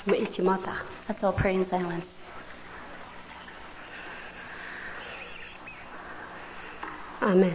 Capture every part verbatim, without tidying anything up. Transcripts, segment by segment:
我们一起默祷。 Let's all pray in silence. 阿们。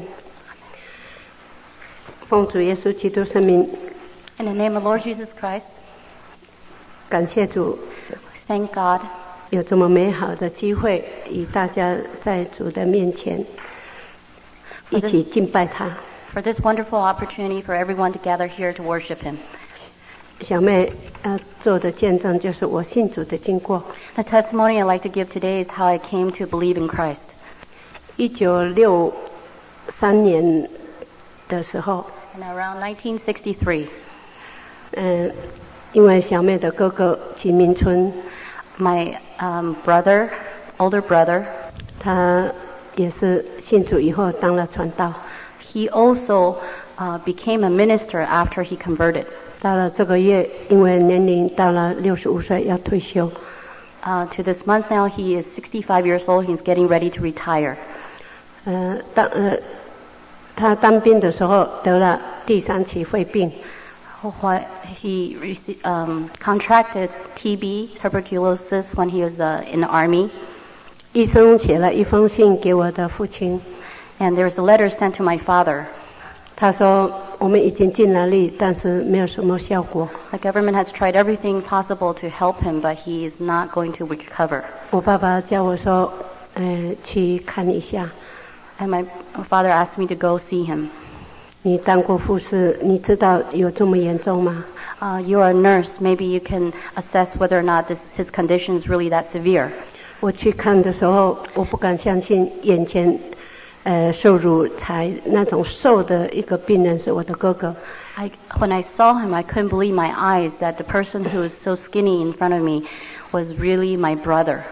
奉主耶稣基督圣名。 In the name of Lord Jesus Christ. 感谢主。 Thank God. 有这么美好的机会，与大家在主的面前一起敬拜他。 For this wonderful opportunity for everyone to gather here to worship Him. 小妹要做的见证就是我信主的经过。 The testimony I'd like to give today is how I came to believe in Christ. 一九六三年的时候， In around nineteen sixty-three. 嗯，因为小妹的哥哥吉明春， My um, brother, older brother, 他也是信主以后当了传道。 he also uh, became a minister after he converted. 到了这个月，因为年龄到了六十五岁要退休。 Uh, to this month now, he is sixty-five years old. He's getting ready to retire. 呃，当呃，他当兵的时候得了第三期肺病。 What he rece- um, contracted T B, tuberculosis, when he was uh, in the army. 医生写了一封信给我的父亲， And there was a letter sent to my father. 他说我们已经尽了力，但是没有什么效果。 The government has tried everything possible to help him, but he is not going to recover. 我爸爸叫我说，呃，去看一下。 And my father asked me to go see him. 你当过护士，你知道有这么严重吗？ Uh, you're a nurse. Maybe you can assess whether or not this, his condition is really that severe. 我去看的时候，我不敢相信眼前，呃，瘦乳才那种瘦的一个病人是我的哥哥。 I, when I saw him, I couldn't believe my eyes that the person who was so skinny in front of me was really my brother.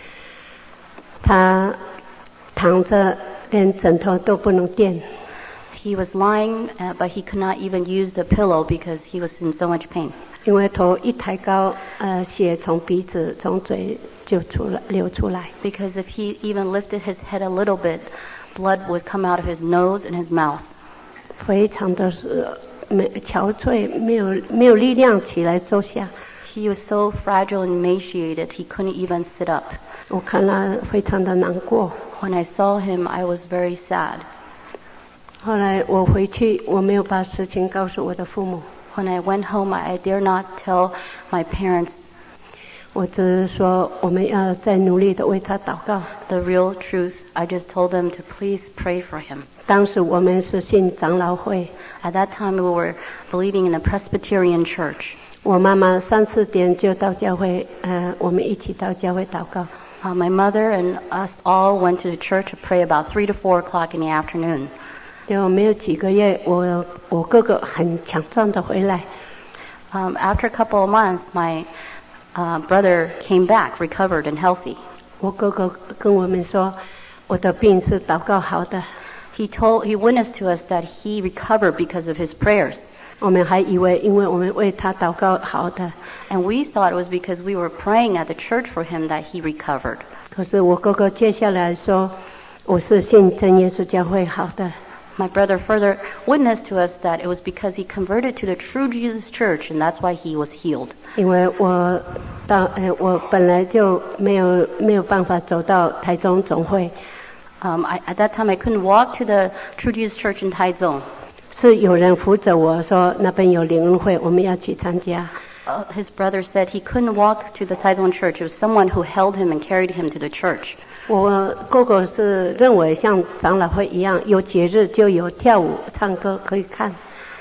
他躺着，连枕头都不能垫。 He was lying, uh, but he could not even use the pillow because he was in so much pain. 因为头一抬高，呃，血从鼻子、从嘴就出来流出来。 Because if he even lifted his head a little bit, blood would come out of his nose and his mouth. 非常的是没憔悴，没有没有力量起来坐下。 He was so fragile and emaciated, he couldn't even sit up. 我看了非常的难过。 When I saw him, I was very sad. 后来我回去，我没有把事情告诉我的父母。 When I went home, I dare not tell my parents 我只是说我们要再努力的为他祷告。 the real truth. I just told them to please pray for him. 当时我们是信长老会， At that time, we were believing in a Presbyterian church. 我妈妈三四点就到教会，呃，我们一起到教会祷告。 Uh, my mother and us all went to the church to pray about three to four o'clock in the afternoon. 就没有几个月，我我哥哥很强壮的回来。 Um, after a couple of months, my uh, brother came back, recovered and healthy. 我哥哥跟我们说，我的病是祷告好的。 He told, he witnessed to us that he recovered because of his prayers. 我们还以为因为我们为他祷告好的， And we thought it was because we were praying at the church for him that he recovered. 可是我哥哥接下来说，我是信真耶稣教会好的。 My brother further witnessed to us that it was because he converted to the true Jesus church, and that's why he was healed. 因为我到呃，我本来就没有没有办法走到台中总会， Um, I, at that time, I couldn't walk to the true Jesus church in Taichung. 是有人扶着我说那边有灵恩会，我们要去参加。 Uh, his brother said he couldn't walk to the Taichung church. It was someone who held him and carried him to the church. 我哥哥是认为像长老会一样，有节日就有跳舞、唱歌可以看。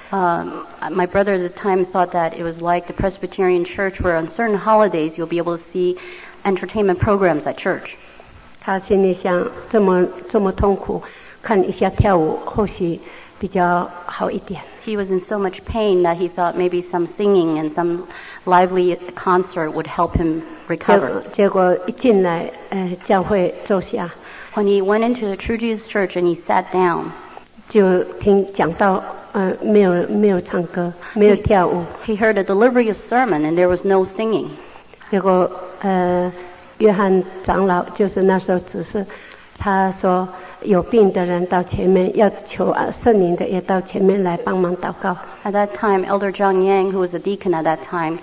Um, my brother at the time thought that it was like the Presbyterian church where on certain holidays you'll be able to see entertainment programs at church. 他心里想，这么这么痛苦，看一下跳舞或许比较好一点。 He was in so much pain that he thought maybe some singing and some lively concert would help him 结 recover. 结果一进来，呃，教会坐下， When he went into the True Jesus Church and he sat down, 就听讲到，呃，没有没有唱歌，没有跳舞。 he heard a delivery of sermon and there was no singing. 结果，呃，约翰长老就是那时候指示，他说有病的人到前面，要求啊圣灵的也到前面来帮忙祷告。 At that time, Elder Zhang Yang, who was a deacon at that time,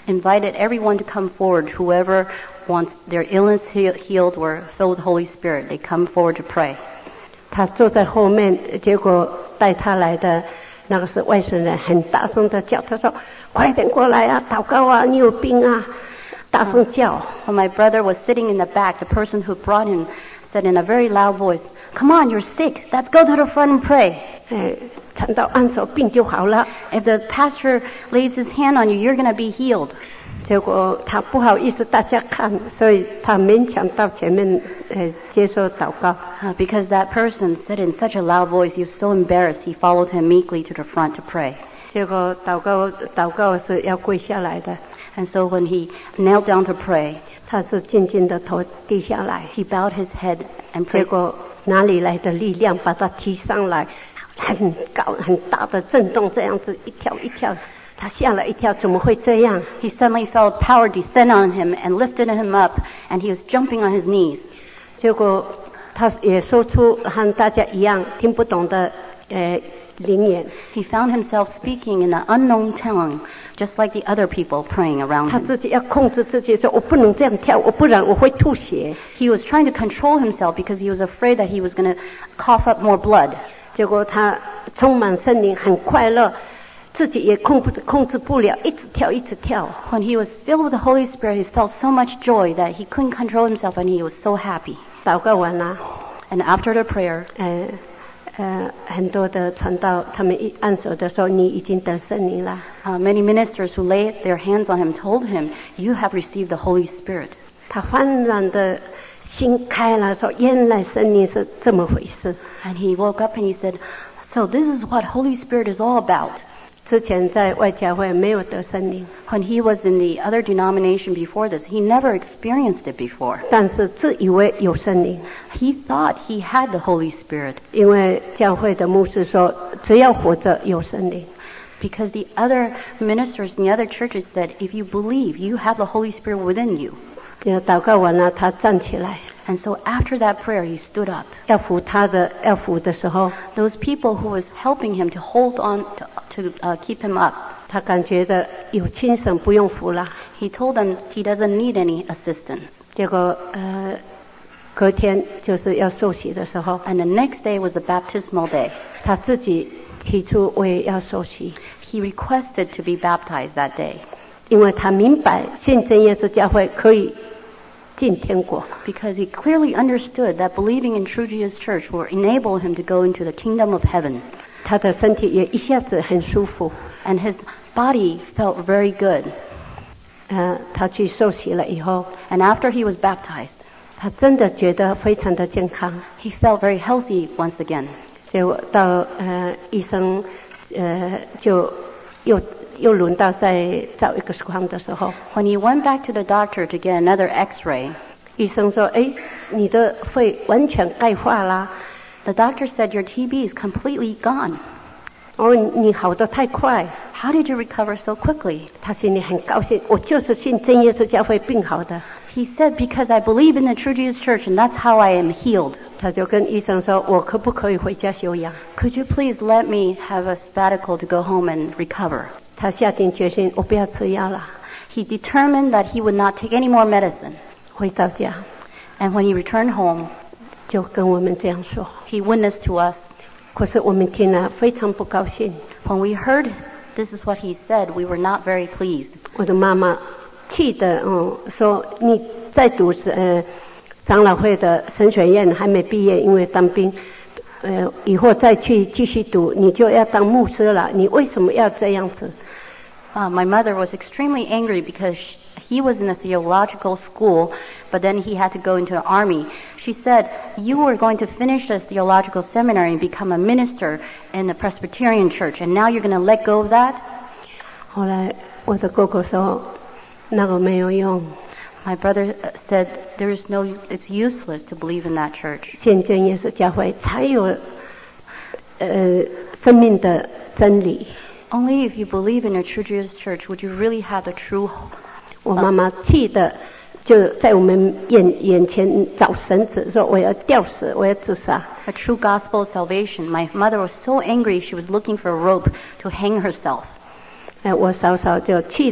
invited everyone to come forward. Whoever wants their illness healed or filled with the Holy Spirit, they come forward to pray. 他坐在后面，结果带他来的那个是外省人，很大声的叫，他说：“快点过来啊，祷告啊，你有病啊！”大声叫。 When my brother was sitting in the back, the person who brought him said in a very loud voice, "Come on, you're sick. Let's go to the front and pray." 哎，传道按手，病就好了。 If the pastor lays his hand on you, you're going to be healed. 结果他不好意思大家看，所以他勉强到前面呃接受祷告。 Uh, because that person said in such a loud voice, he was so embarrassed, he followed him meekly to the front to pray. 结果祷告祷告是要跪下来的。 And so when he knelt down to pray, 他是静静的头低下来。 he bowed his head and 结 prayed. 果哪里来的力量把他提上来？很高很大的震动，这样子一跳一跳。他吓了一跳，怎么会这样？ He suddenly felt power descend on him and lifted him up, and he was jumping on his knees. 结果他也说出和大家一样听不懂的呃灵言。 He found himself speaking in an unknown tongue, just like the other people praying around 他 him. 自己要控制自己，说我不能这样跳，我不然我会吐血。 He was trying to control himself because he was afraid that he was going to cough up more blood. 结果他充满圣灵，很快乐，自己也控不控制不了，一直跳一直跳。 When he was filled with the Holy Spirit, he felt so much joy that he couldn't control himself, and he was so happy. 祷告完了， And after the prayer, 呃呃，很多的传道他们一按手的时候，你已经得圣灵了。 uh, many ministers who laid their hands on him told him, "You have received the Holy Spirit." 他幡然的心开了，说原来圣灵是这么回事。 And he woke up and he said, "So this is what Holy Spirit is all about." 之前在外教会没有得圣灵， When he was in the other denomination before this, he never experienced it before. 但是自以为有圣灵， He thought he had the Holy Spirit 因为教会的牧师说，只要活着有圣灵。 because the other ministers in the other churches said, if you believe, you have the Holy Spirit within you. 就祷告完了，他站起来， And so after that prayer, he stood up. 要扶他的要扶的时候， Those people who was helping him to hold on to, to uh, keep him up, 他感觉的有精神，不用扶了。 he told them he doesn't need any assistance. 结果呃，隔天就是要受洗的时候， And the next day was the baptismal day. 他自己提出我也要受洗， He requested to be baptized that day 因为他明白信真耶稣教会可以进天国。 because he clearly understood that believing in True Jesus Church will enable him to go into the kingdom of heaven. 他的身体也一下子很舒服。 And his body felt very good. 呃，他去受洗了以后， And after he was baptized, 他真的觉得非常的健康。 he felt very healthy once again. 结果到呃医生呃就又又轮到再照一个 X 光的时候， When he went back to the doctor to get another x-ray, 医生说：“哎，你的肺完全钙化啦， the doctor said your T B is completely gone. 哦，你好得太快。” How did you recover so quickly? 他心里很高兴，我就是信真耶稣教会病好的。 He said, because I believe in the True Jesus Church and that's how I am healed. 他就跟医生说：“我可不可以回家休养 Could you please let me have a sabbatical to go home and recover?？” 他下定决心，我不要吃药了， He determined that he would not take any more medicine. 回到家 And when he returned home, 就跟我们这样说。 he witnessed to us. 可是我们听了非常不高兴。 When we heard this is what he said, we were not very pleased. 我的妈妈气的，嗯，说你在读是呃长老会的神学院还没毕业，因为当兵，呃，以后再去继续读，你就要当牧师了，你为什么要这样子？ Uh, my mother was extremely angry because sh he was in a theological school, but then he had to go into the army. She said, you were going to finish the theological seminary and become a minister in the Presbyterian church, and now you're going to let go of that? 后来我的哥哥说，那个没有用， My brother uh, said, there is no, it's useless to believe in that church. 信真耶稣教会才有呃生命的真理。 Only if you believe in a True Jesus Church would you really have the true 我妈妈气的就在我们眼眼前找绳子，说我要吊死，我要自杀。 a true gospel of salvation. My mother was so angry she was looking for a rope to hang herself. 哎，我嫂嫂就气的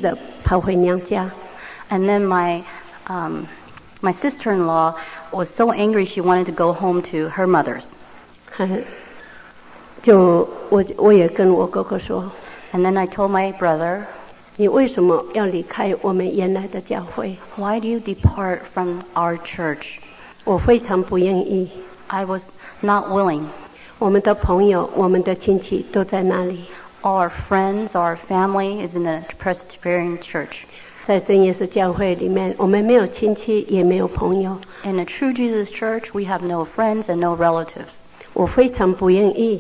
跑回娘家。 And then my um, my sister-in-law was so angry she wanted to go home to her mother's. 就我我也跟我哥哥说。 And then I told my brother, 你为什么要离开我们原来的教会？ Why do you depart from our church? 我非常不愿意。 I was not willing. 我们的朋友、我们的亲戚都在那里。 All our friends, our family is in the Presbyterian church. 在真耶稣教会里面，我们没有亲戚，也没有朋友。 In the True Jesus Church, we have no friends and no relatives. 我非常不愿意。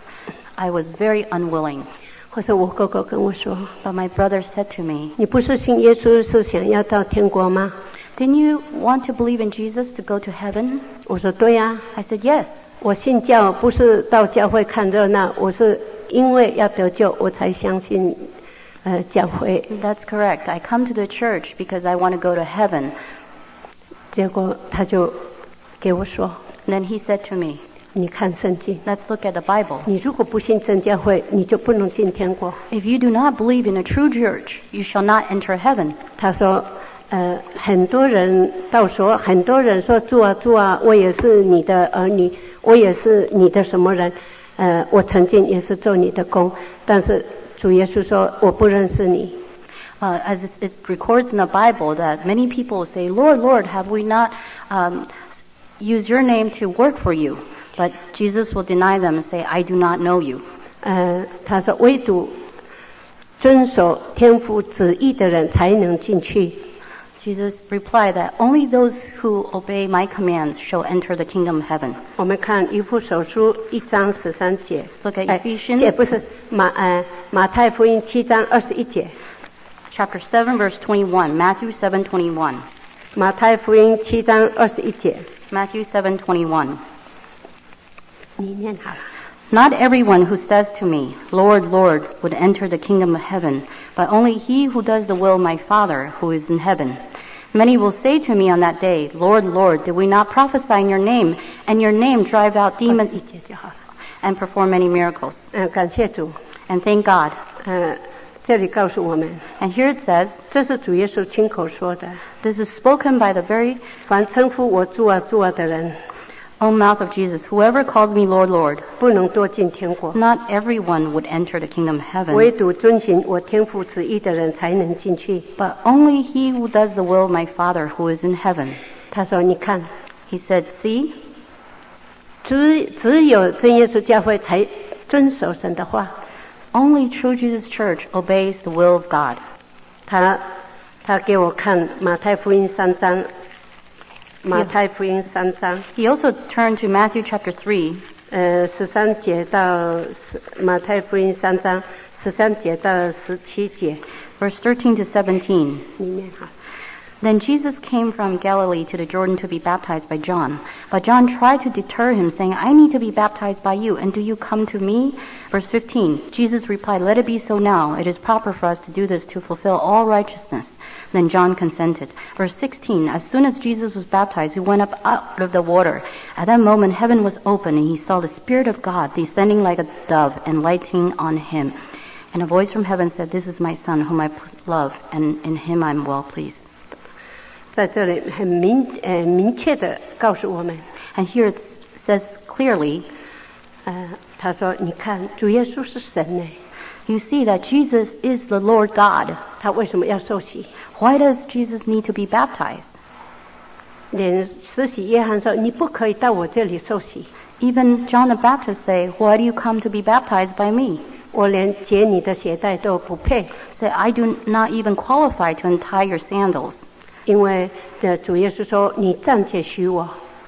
I was very unwilling. 或者我哥哥跟我说 But my brother said to me, 你不是信耶稣是想要到天国吗？ Didn't you want to believe in Jesus to go to heaven? 我说对呀、啊。 I said, yes. 我信教不是到教会看热闹，我是因为要得救我才相信呃教会。 That's correct. I come to the church because I want to go to heaven. 结果他就给我说 And then he said to me, 你看圣经 let's look at the Bible. 你如果不信真教会你就不能进天国。 If you do not believe in a true church, you shall not enter heaven. 他说呃很多人到时候很多人说主啊主啊我也是你的儿女，我也是你的什么人，呃我曾经也是做你的工，但是主耶稣说我不认识你。 Uh, as it, it records in the Bible that many people say, Lord, Lord, have we not um, used your name to work for you? But Jesus will deny them and say, I do not know you. 呃，他说唯独遵守天父旨意的人才能进去。 Jesus replied that only those who obey my commands shall enter the kingdom of heaven. 我们看以弗所书一章十三节。 Look at 哎 Ephesians 也不是马呃马太福音七章二十一节。 chapter seven, verse twenty-one. Matthew seven twenty-one. 马太福音七章二十一节。 Matthew seven twenty-one. 你念好了。 Not everyone who says to me, Lord, Lord, would enter the kingdom of heaven, but only he who does the will of my Father who is in heaven. Many will say to me on that day, Lord, Lord, did we not prophesy in your name, and your name drive out 二十 demons 一节就好了。 and perform many miracles? 嗯，感谢主。 And thank God. 呃，这里告诉我们， And here it says, 这是主耶稣亲口说的。 this is spoken by the very 凡称呼我主啊主啊的人， own mouth of Jesus. Whoever calls me Lord, Lord, 不能多进天国。 not everyone would enter the kingdom of 唯 heaven, 独遵行我天父旨意的人才能进去。 but only he who does the will of my Father who is in heaven. 他说：“你看， He said, see, 只只有真耶稣教会才遵守神的话。 only true Jesus Church obeys the will of God. 他他给我看马太福音三章，马太福音三章， He also turned to Matthew chapter three, 呃，十三节到十马太福音三章十三节到十七节 verse thirteen to seventeen. 里面哈。 Then Jesus came from Galilee to the Jordan to be baptized by John. But John tried to deter him, saying, I need to be baptized by you, and do you come to me? Verse fifteen. Jesus replied, Let it be so now. It is proper for us to do this to fulfill all righteousness. Then John consented. Verse sixteen. As soon as Jesus was baptized, he went up out of the water. At that moment, heaven was open, and he saw the Spirit of God descending like a dove and lighting on him. And a voice from heaven said, This is my Son, whom I love, and in him I am well pleased. 在这里很明呃明确的告诉我们， And here it says clearly, 呃，他说：“你看，主耶稣是神呢， you see that Jesus is the Lord God. 他为什么要受洗？ Why does Jesus need to be baptized? 连施洗约翰说：‘你不可以到我这里受洗， Even John the Baptist say, Why do you come to be baptized by me? 我连解你的鞋带都不配。’ Say, I do not even qualify to untie your sandals. 因为的主耶稣说：‘你暂且许我，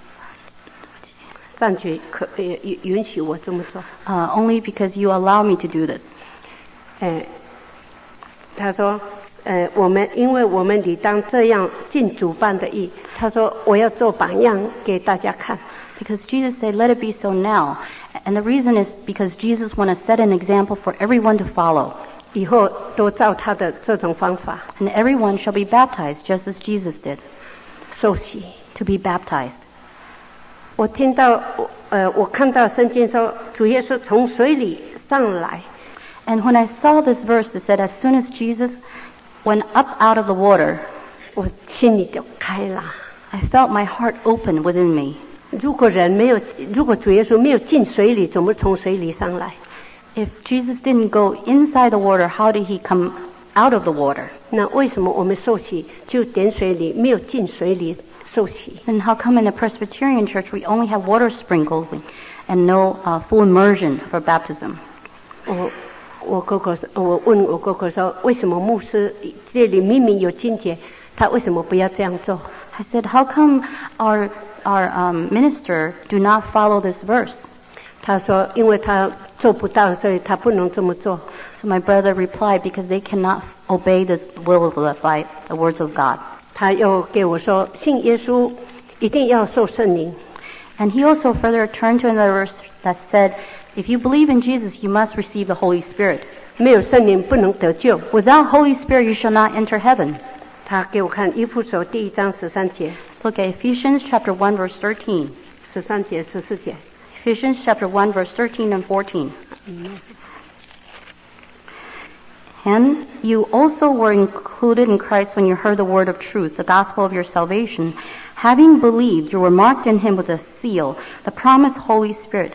暂且可呃允允许我这么做。’ Uh, only because you allow me to do this. 呃，他说：‘呃，我们因为我们理当这样尽主办的义。’他说：‘我要做榜样给大家看。’ Because Jesus said, Let it be so now. And the reason is because Jesus want to set an example for everyone to follow. 以后都照他的这种方法 And everyone shall be baptized just as Jesus did, 受洗。 to be baptized. 我听到，呃，我看到圣经说，主耶稣从水里上来， And when I saw this verse that said, As soon as Jesus went up out of the water, 我心里就开了。 I felt my heart open within me. 如果人没有，如果主耶稣没有进水里，怎么从水里上来？ If Jesus didn't go inside the water, how did he come out of the water? 那为什么我们受洗就点水里，没有进水里受洗？ And how come in the Presbyterian Church we only have water sprinkling and no uh, full immersion for baptism? 我我哥哥说，我问我哥哥说，为什么牧师这里明明有经节，他为什么不要这样做？ I said, how come our our um, minister do not follow this verse? 他说，因为他做不到，所以他不能这么做。 So my brother replied, because they cannot obey the will of the, by the words of God. 他又给我说，信耶稣一定要受圣灵。 And he also further turned to another verse that said, if you believe in Jesus, you must receive the Holy Spirit. 没有圣灵不能得救。 Without Holy Spirit, you shall not enter heaven. 他给我看以弗所第一章十三节， Let's look at Ephesians chapter one, verse thirteen. 十三节、十四节。 Ephesians chapter one, verse thirteen and fourteen. And you also were included in Christ when you heard the word of truth, the gospel of your salvation. Having believed, you were marked in him with a seal, the promised Holy Spirit,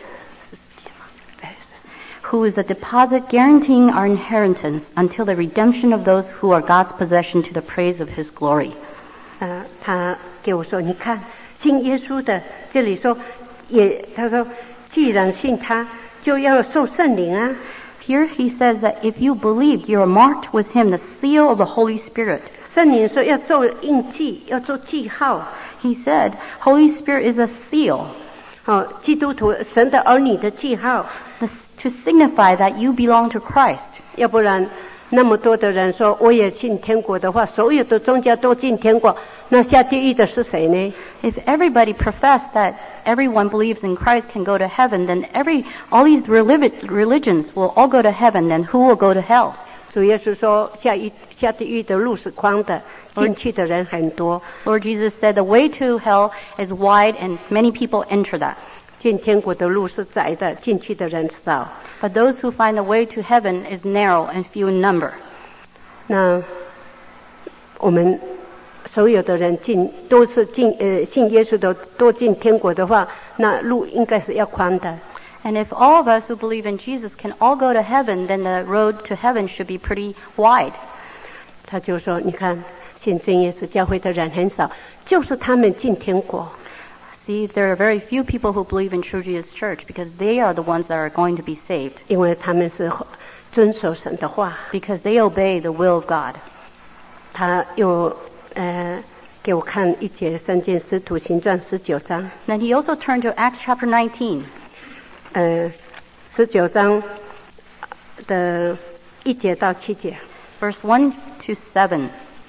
who is a deposit guaranteeing our inheritance until the redemption of those who are God's possession to the praise of his glory. 呃，他给我说，你看信耶稣的，这里说也，他说既然信他，就要受圣灵啊。 Here he says that if you believed, you are marked with him, the seal of the Holy Spirit. 圣灵说要做印记，要做记号。 He said, Holy Spirit is a seal. 哦，基督徒神的儿女的记号， The, to signify that you belong to Christ. 要不然那么多的人说我也进天国的话，所有的宗教都进天国，那下地狱的是谁呢？ If everybody professed that everyone believes in Christ can go to heaven, then every all these religi- religions will all go to heaven, then who will go to hell? 主耶稣说下一下地狱的路是宽的，进去的人很多。 Lord Jesus said the way to hell is wide and many people enter that. 进天国的路是窄的，进去的人少。 But those who find the way to heaven is narrow and few in number. 那我们所有的人进都是进呃信耶稣的都进天国的话，那路应该是要宽的。 And if all of us who believe in Jesus can all go to heaven, then the road to heaven should be pretty wide. 他就说，你看信真耶稣教会的人很少，就是他们进天国。 See, there are very few people who believe in True Jesus Church because they are the ones that are going to be saved. 因为他们是遵守神的话。 Because they obey the will of God. 他又呃给我看一节圣经使徒行传十九章， Then he also turned to Acts chapter nineteen. 呃十九章的一节到七节。 Verse one to seven.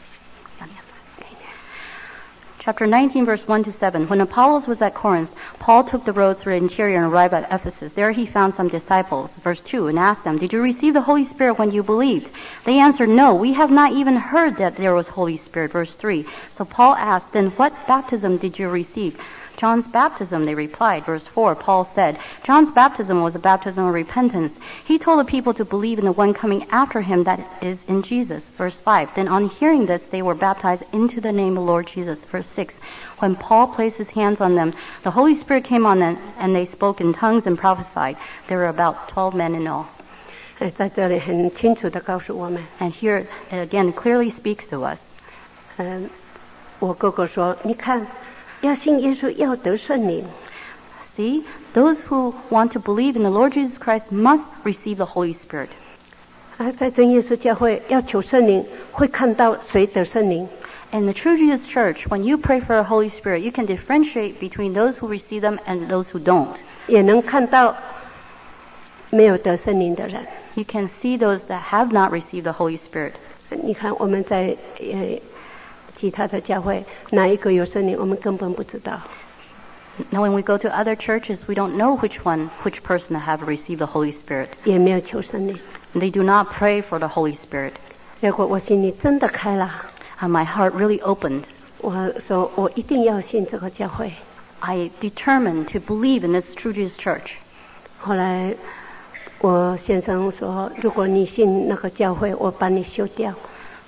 Chapter nineteen, verse one to seven. When Apollos was at Corinth, Paul took the road through the interior and arrived at Ephesus. There he found some disciples. Verse two, and asked them, did you receive the Holy Spirit when you believed? They answered, no, we have not even heard that there was Holy Spirit. Verse three. So Paul asked, then what baptism did you receive? John's baptism, they replied. Verse four, Paul said, John's baptism was a baptism of repentance. He told the people to believe in the one coming after him, that is in Jesus. Verse five, then on hearing this, they were baptized into the name of the Lord Jesus. Verse six, when Paul placed his hands on them, the Holy Spirit came on them, and they spoke in tongues and prophesied. There were about twelve men in all. 在这里很清楚地告诉我们。 And here, it again, clearly speaks to us. 嗯，我哥哥说，你看。要信耶稣，要得圣灵。 See, those who want to believe in the Lord Jesus Christ must receive the Holy Spirit. 啊，在真耶稣教会要求圣灵，会看到谁得圣灵。 In the True Jesus Church, when you pray for the Holy Spirit, you can differentiate between those who receive them and those who don't. 也能看到没有得圣灵的人。 You can see those that have not received the Holy Spirit. 你看我们在呃。其他的教会哪一个有圣灵，我们根本不知道。 Now, when we go to other churches, we don't know which one, which person have received the Holy Spirit. 也没有求圣灵。 They do not pray for the Holy Spirit. 结果我心里真的开了。 And my heart really opened. 我说我一定要信这个教会。 I determined to believe in this True Jesus Church. 后来我先生说，如果你信那个教会，我把你休掉。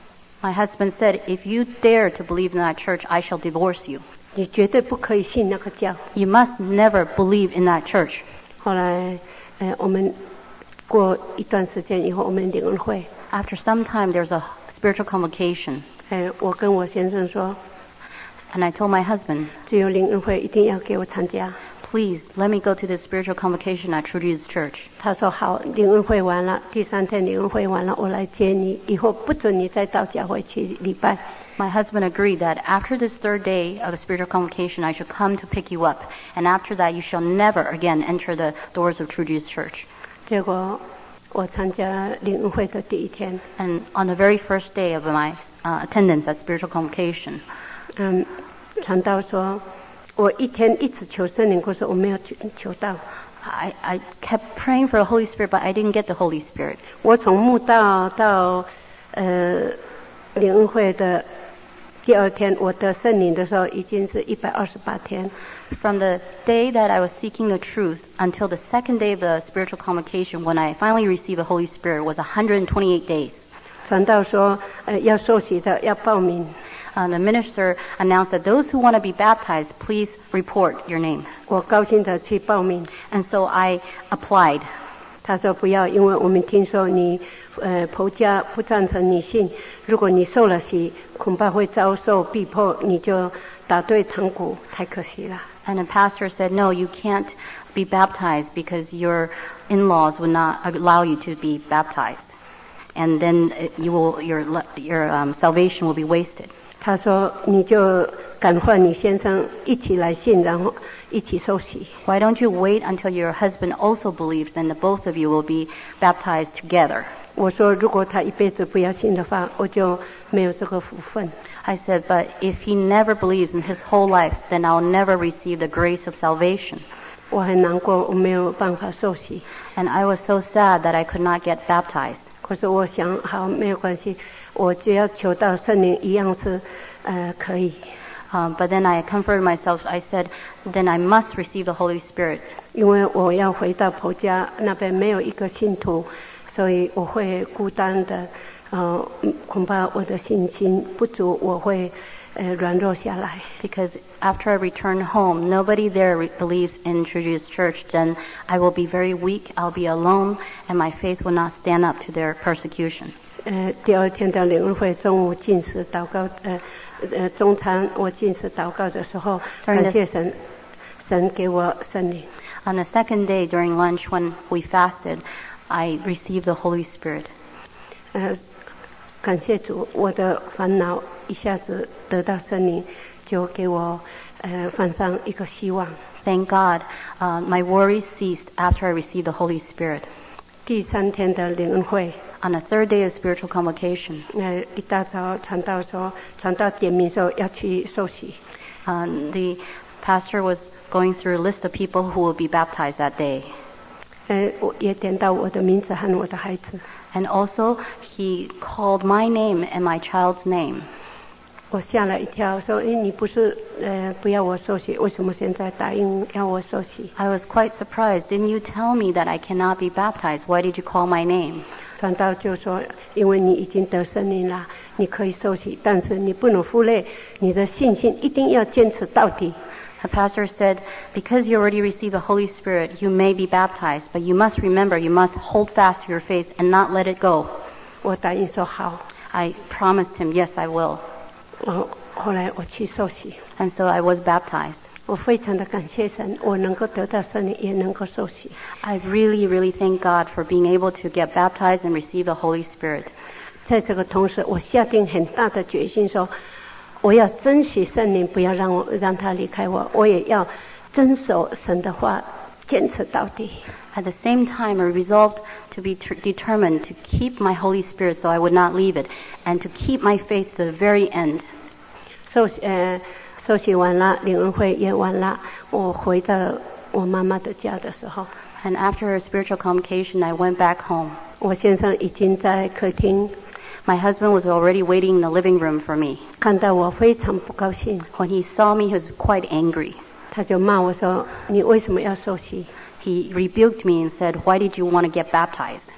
My husband said, if you dare to believe in that church, I shall divorce you. 你绝对不可以信那个教。 You must never believe in that church. 后来，呃，我们过一段时间以后，我们灵恩会， After some time, there's a spiritual convocation. 呃，我跟我先生说， And I told my husband, 只有灵恩会一定要给我参加。 please, let me go to the spiritual convocation at True Jesus Church. 他说好，灵恩会完了，第三天灵恩会完了，我来接你，以后不准你再到教会去礼拜。 My husband agreed that after this third day of the spiritual convocation, I should come to pick you up. And after that, you shall never again enter the doors of True Jesus Church. 结果我参加灵恩会的第一天， And on the very first day of my uh, attendance at spiritual convocation, 嗯，传道说，我一天一直求圣灵，可是我没有求求到。 I, I kept praying for the Holy Spirit, but I didn't get the Holy Spirit. 我从慕道到呃灵恩会的第二天，我得圣灵的时候已经是一百二十八天。 From the day that I was seeking the truth until the second day of the spiritual convocation, when I finally received the Holy Spirit, was one hundred twenty-eight days. 传道说，呃，要受洗的要报名。 Uh, the minister announced that those who want to be baptized, please report your name. 我高兴的去报名。 And so I applied. 他说不要，因为我们听说你呃婆家不赞成你信，如果你受了洗，恐怕会遭受逼迫，你就打对堂鼓，太可惜了。 And the pastor said, no, you can't be baptized because your in-laws would not allow you to be baptized. And then you will, your, your um, salvation will be wasted. 他说你就赶快你先生一起来信，然后一起受洗。 Why don't you wait until your husband also believes, then the both of you will be baptized together? 我说如果他一辈子不要信的话，我就没有这个福分。 I said, but if he never believes in his whole life, then I'll never receive the grace of salvation. 我很难过，我没有办法受洗。 And I was so sad that I could not get baptized. 可是我想，好，没有关系，我只要求到圣灵一样是，呃，可以。 Um, but then I comforted myself. I said, then I must receive the Holy Spirit. 因为我要回到婆家那边没有一个信徒，所以我会孤单的，呃，恐怕我的信心不足，我会呃软弱下来。 Because after I return home, nobody there re- believes in True Jesus Church. Then I will be very weak. I'll be alone, and my faith will not stand up to their persecution. 呃，第二天的灵恩会中午进食祷告，呃呃中餐我进食祷告的时候， During 感谢神，神给我圣灵。 On the second day during lunch when we fasted, I received the Holy Spirit. 呃，感谢主，我的烦恼一下子得到圣灵，就给我呃放上一个希望。 Thank God, uh, my worries ceased after I received the Holy Spirit. 第三天的灵恩会， On the third day of spiritual convocation, 呃，一大早传道说，传道点名说要去受洗， uh, the pastor was going through a list of people who will be baptized that day. 呃，我也点到我的名字和我的孩子。 And also, he called my name and my child's name. 我吓了一跳，说：“诶，你不是呃不要我受洗，为什么现在答应要我受洗 I was quite surprised. Didn't you tell me that I cannot be baptized? Why did you call my name?？” 传道就说：“因为你已经得圣灵了，你可以受洗，但是你不能忽略你的信心，一定要坚持到底。” The pastor said, because you already received the Holy Spirit, you may be baptized, but you must remember, you must hold fast to your faith and not let it go. 我答应说好。 I promised him, yes, I will. 我后来我去受洗， And so I was baptized. 我非常的感谢神，我能够得到圣灵，也能够受洗。 I really, really thank God for being able to get baptized and receive the Holy Spirit. 在这个同时，我下定很大的决心说，我要珍惜圣灵，不要让我让他离开我，我也要遵守神的话，坚持到底。 At the same time, I resolved to be ter- determined to keep my Holy Spirit so I would not leave it, and to keep my faith to the very end. 受洗呃受洗完了，灵恩会也完了，我回到我妈妈的家的时候， And after a spiritual convocation, I went back home. 我先生已经在客厅 My husband was already waiting in the living room for me. 看到我非常不高兴， When he saw me, he was quite angry. 他就骂我说：“你为什么要受洗？” He rebuked me and said, why did you want to get baptized?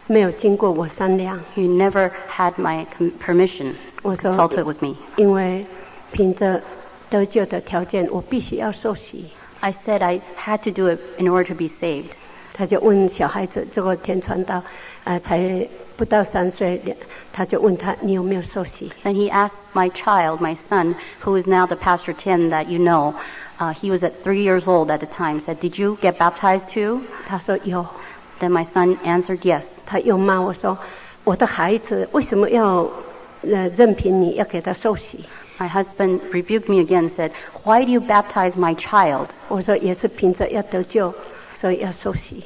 没有经过我商量。 You never had my com- permission, 我说 consulted with me. 因为凭着得救的条件，我必须要受洗。 I said I had to do it in order to be saved. 他就问小孩子，这个田传道，呃，才不到三岁，他就问他你有没有受洗？ Then he asked my child, my son, who is now the Pastor Tien that you know, uh, he was at three years old at the time, said, did you get baptized too? 他说有。 Then my son answered yes. 他又骂我说，我的孩子为什么要呃任凭你要给他受洗？ My husband rebuked me again and said, why do you baptize my child? 我说也是凭着要得救，所以要受洗。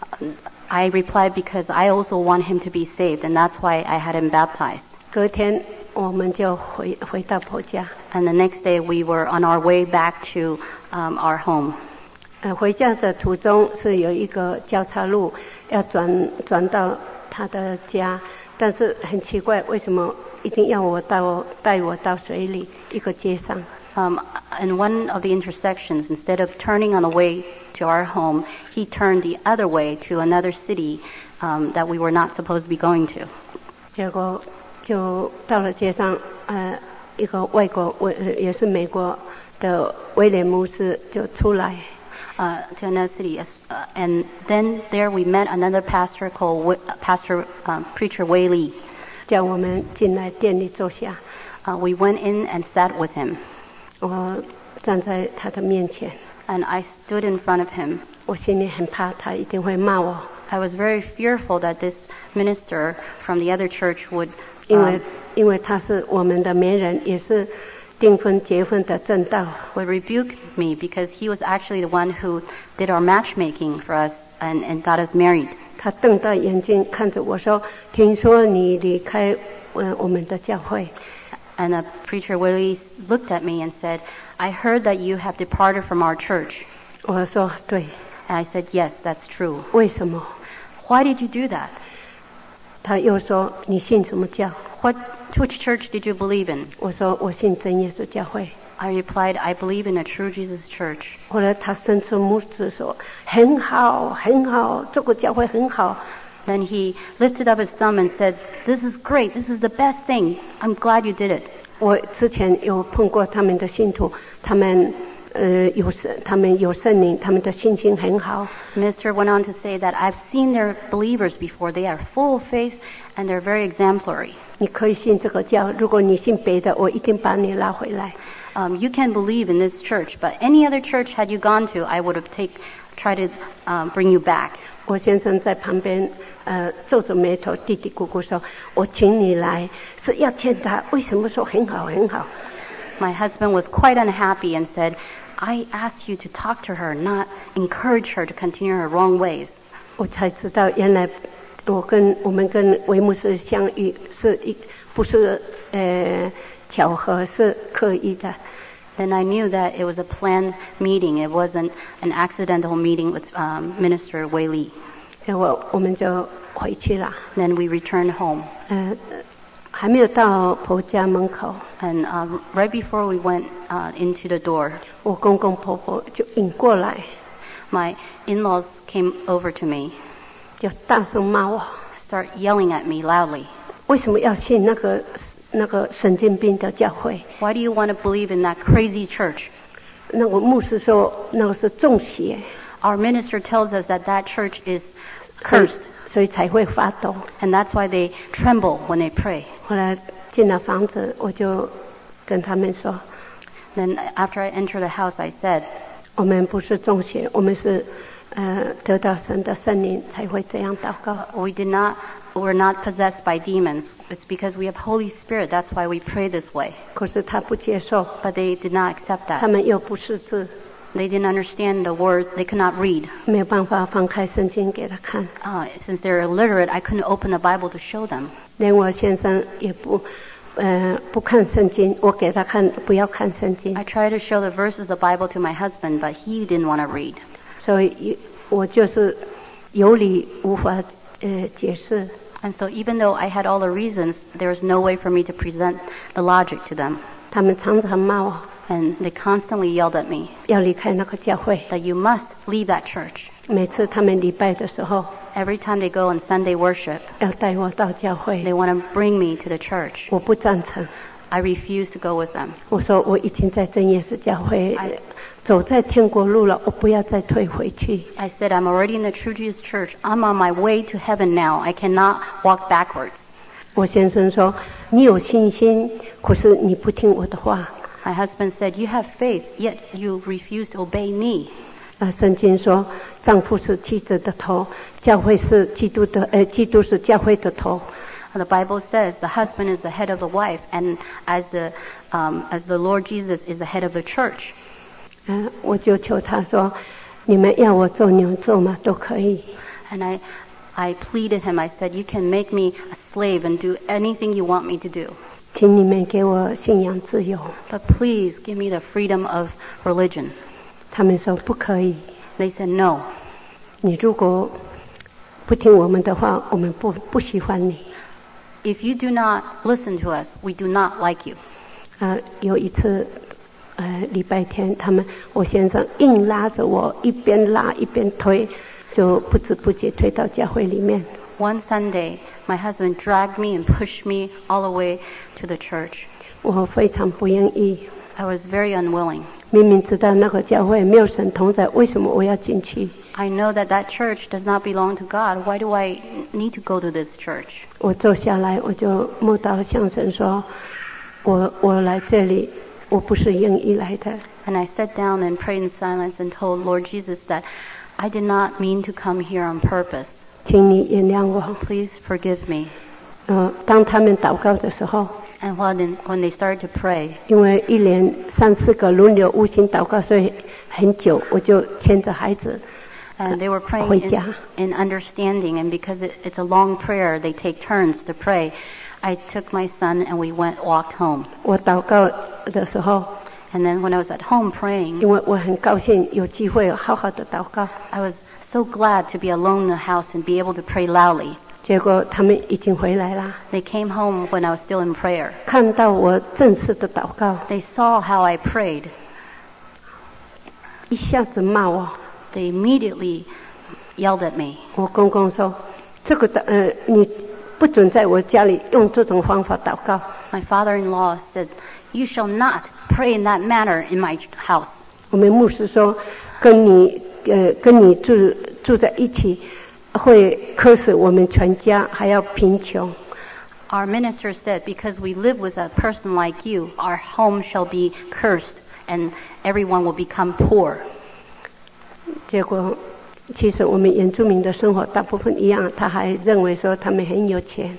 I replied, because I also want him to be saved, and that's why I had him baptized. 隔天我们就回回到婆家。 And the next day we were on our way back to um, our home. 呃，回家的途中是有一个交叉路，要转转到他的家，但是很奇怪，为什么一定要我到带我到水里一个街上？ Um, in one of the intersections, instead of turning on the way to our home, he turned the other way to another city um, that we were not supposed to be going to. 结果就到了街上，呃，一个外国威也是美国的威廉牧师就出来。 Uh, to another city, uh, and then there we met another pastor called Wi- uh, Pastor um, Preacher Wei Li. 叫我们进来店里坐下， Uh, we went in and sat with him, 我站在他的面前， and I stood in front of him. 我心里很怕他一定会骂我， I was very fearful that this minister from the other church would, 因为 um, 因为他是我们的媒人，也是订婚结婚的正道。 would rebuke me because he was actually the one who did our matchmaking for us and, and got us married. 他瞪大眼睛看着我说：“听说你离开呃我们的教会。” And the preacher Willie looked at me and said, I heard that you have departed from our church. 我说：“对。 And I said, yes, that's true. ” 为什么？ Why did you do that? 他又说：“你信什么教 What, which church did you believe in?？” 我说：“我信真耶稣教会。” I replied, I believe in a true Jesus church. 后来他伸出拇指说：“很好，很好，这个教会很好。” Then he lifted up his thumb and said, this is great, this is the best thing. I'm glad you did it. 我之前有碰过他们的信徒，他们呃有圣，他们有圣灵，他们的信心很好。 Minister went on to say that I've seen their believers before. They are full of faith and they're very exemplary. 你可以信这个教，如果你信别的，我一定把你拉回来。 Um, you can believe in this church, but any other church had you gone to, I would have take, tried to um, bring you back. 我先生在旁边呃皱着眉头，嘀嘀咕咕说：“我请你来是要见他，为什么说很好很好？” My husband was quite unhappy and said, I asked you to talk to her, not encourage her to continue her wrong ways. 我才知道，原来我跟我们跟维牧师相遇是一不是呃巧合，是刻意的。 Then I knew that it was a planned meeting. It wasn't an accidental meeting with um, Minister Wei Li. 结果我们就回去了。 Then we returned home. 呃，还没有到婆家门口， And uh, right before we went uh, into the door, 我公公婆婆就引过来， my in-laws came over to me, 就大声骂我， start yelling at me loudly. 为什么要信那个那个神经病的教会？ Why do you want to believe in that crazy church? 那个牧师说那个是中邪， Our minister tells us that that church is cursed, 所以才会发抖。 and that's why they tremble when they pray. 后来进了房子，我就跟他们说， Then after I entered the house, I said, 我们不是中邪，我们是呃得到神的圣灵才会这样祷告。 we did not, we're not possessed by demons. It's because we have Holy Spirit. That's why we pray this way. 可是他不接受， But they did not accept 他 that. 们又不识字， They didn't understand the word. They could not read. 没有办法翻开圣经给他看。 Uh, since they're illiterate, I couldn't open the Bible to show them. 连我先生也不呃不看圣经，我给他看不要看圣经 I，tried to show the verses of the Bible to my husband, but he didn't want to read. 所以我就是有理无法呃解释。 And so even though I had all the reasons, there was no way for me to present the logic to them. 他们常常骂我， And they constantly yelled at me 要离开那个教会。 that you must leave that church. 每次他们礼拜的时候， Every time they go on Sunday worship, 要带我到教会 they，want to bring me to the church. 我不赞成。 I refuse to go with them. 我说我已经在真耶稣教会 I- 走在天国路了，我不要再退回去。 I said, I'm already in the True Jesus Church. I'm on my way to heaven now. I cannot walk backwards. 我先生说：“你有信心，可是你不听我的话。 My husband said, you have faith, yet you refuse to obey me. ” 啊，圣经说，丈夫是妻子的头，教会是基督的，呃，基督是教会的头。 The Bible says the husband is the head of the wife, and as the, um, as the Lord Jesus is the head of the church. 嗯、我就求他说：“你们要我做牛做马都可以， And I, I pleaded him. I said, you can make me a slave and do anything you want me to do. 请你们给我信仰自由。 But please give me the freedom of religion. ” 他们说：“不可以， They said, no. 你如果不听我们的话，我们不不喜欢你。” If you do not listen to us, we do not like you. 啊，有一次，呃，礼拜天，他们我先生硬拉着我，一边拉一边推，就不知不觉推到教会里面。 One Sunday, my husband dragged me and pushed me all the way to the church. 我非常不愿意， I was very unwilling. 明明知道那个教会没有神同在，为什么我要进去？ I know that that church does not belong to God. Why do I need to go to this church? 我坐下来，我就默祷向神说：“我我来这里，我不是愿意来的。 And I sat down and prayed in silence and told Lord Jesus that I did not mean to come here on purpose. 请你原谅我。 Please forgive me. ” 呃，当他们祷告的时候， And when, when they started to pray, 因为一连三四个轮流无心祷告，所以很久，我就牵着孩子。 and they were praying 回家。 in, in understanding, and because it, it's a long prayer, they take turns to pray. I took my son and we went walked home. 我祷告的时候， And then when I was at home praying, 因为我很高兴有机会好好的祷告， I was so glad to be alone in the house and be able to pray loudly. 结果他们已经回来了， They came home when I was still in prayer. 看到我正式的祷告， They saw how I prayed. 一下子骂我。 They immediately yelled at me. 我公公说：“这个的呃，你不准在我家里用这种方法祷告。 My father-in-law said, you shall not pray in that manner in my house. ” 我们牧师说：“跟你呃跟你住住在一起，会渴死我们全家，还要贫穷。” Our minister said, because we live with a person like you, our home shall be cursed and everyone will become poor. 结果，其实我们原住民的生活大部分一样，他还认为说他们很有钱。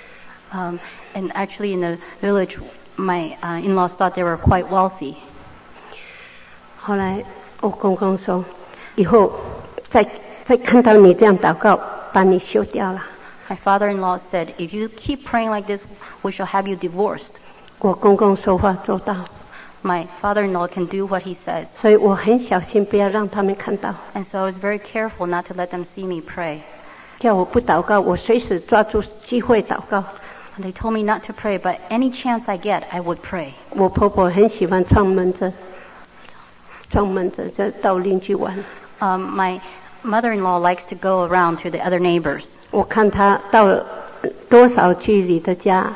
Um, and actually in the village, my uh, in-laws thought they were quite wealthy. 后来我公公说：“以后再再看到你这样祷告，把你休掉了。” My father-in-law said, if you keep praying like this, we shall have you divorced. 我公公说话做到， My father-in-law can do what he says. 所以我很小心，不要让他们看到。 And so I was very careful not to let them see me pray. 叫我不祷告，我随时抓住机会祷告。 And they told me not to pray, but any chance I get, I would pray. 我婆婆很喜欢串门子，串门子就到邻居玩。 Um, my mother-in-law likes to go around to the other neighbors. 我看她到了多少距离的家，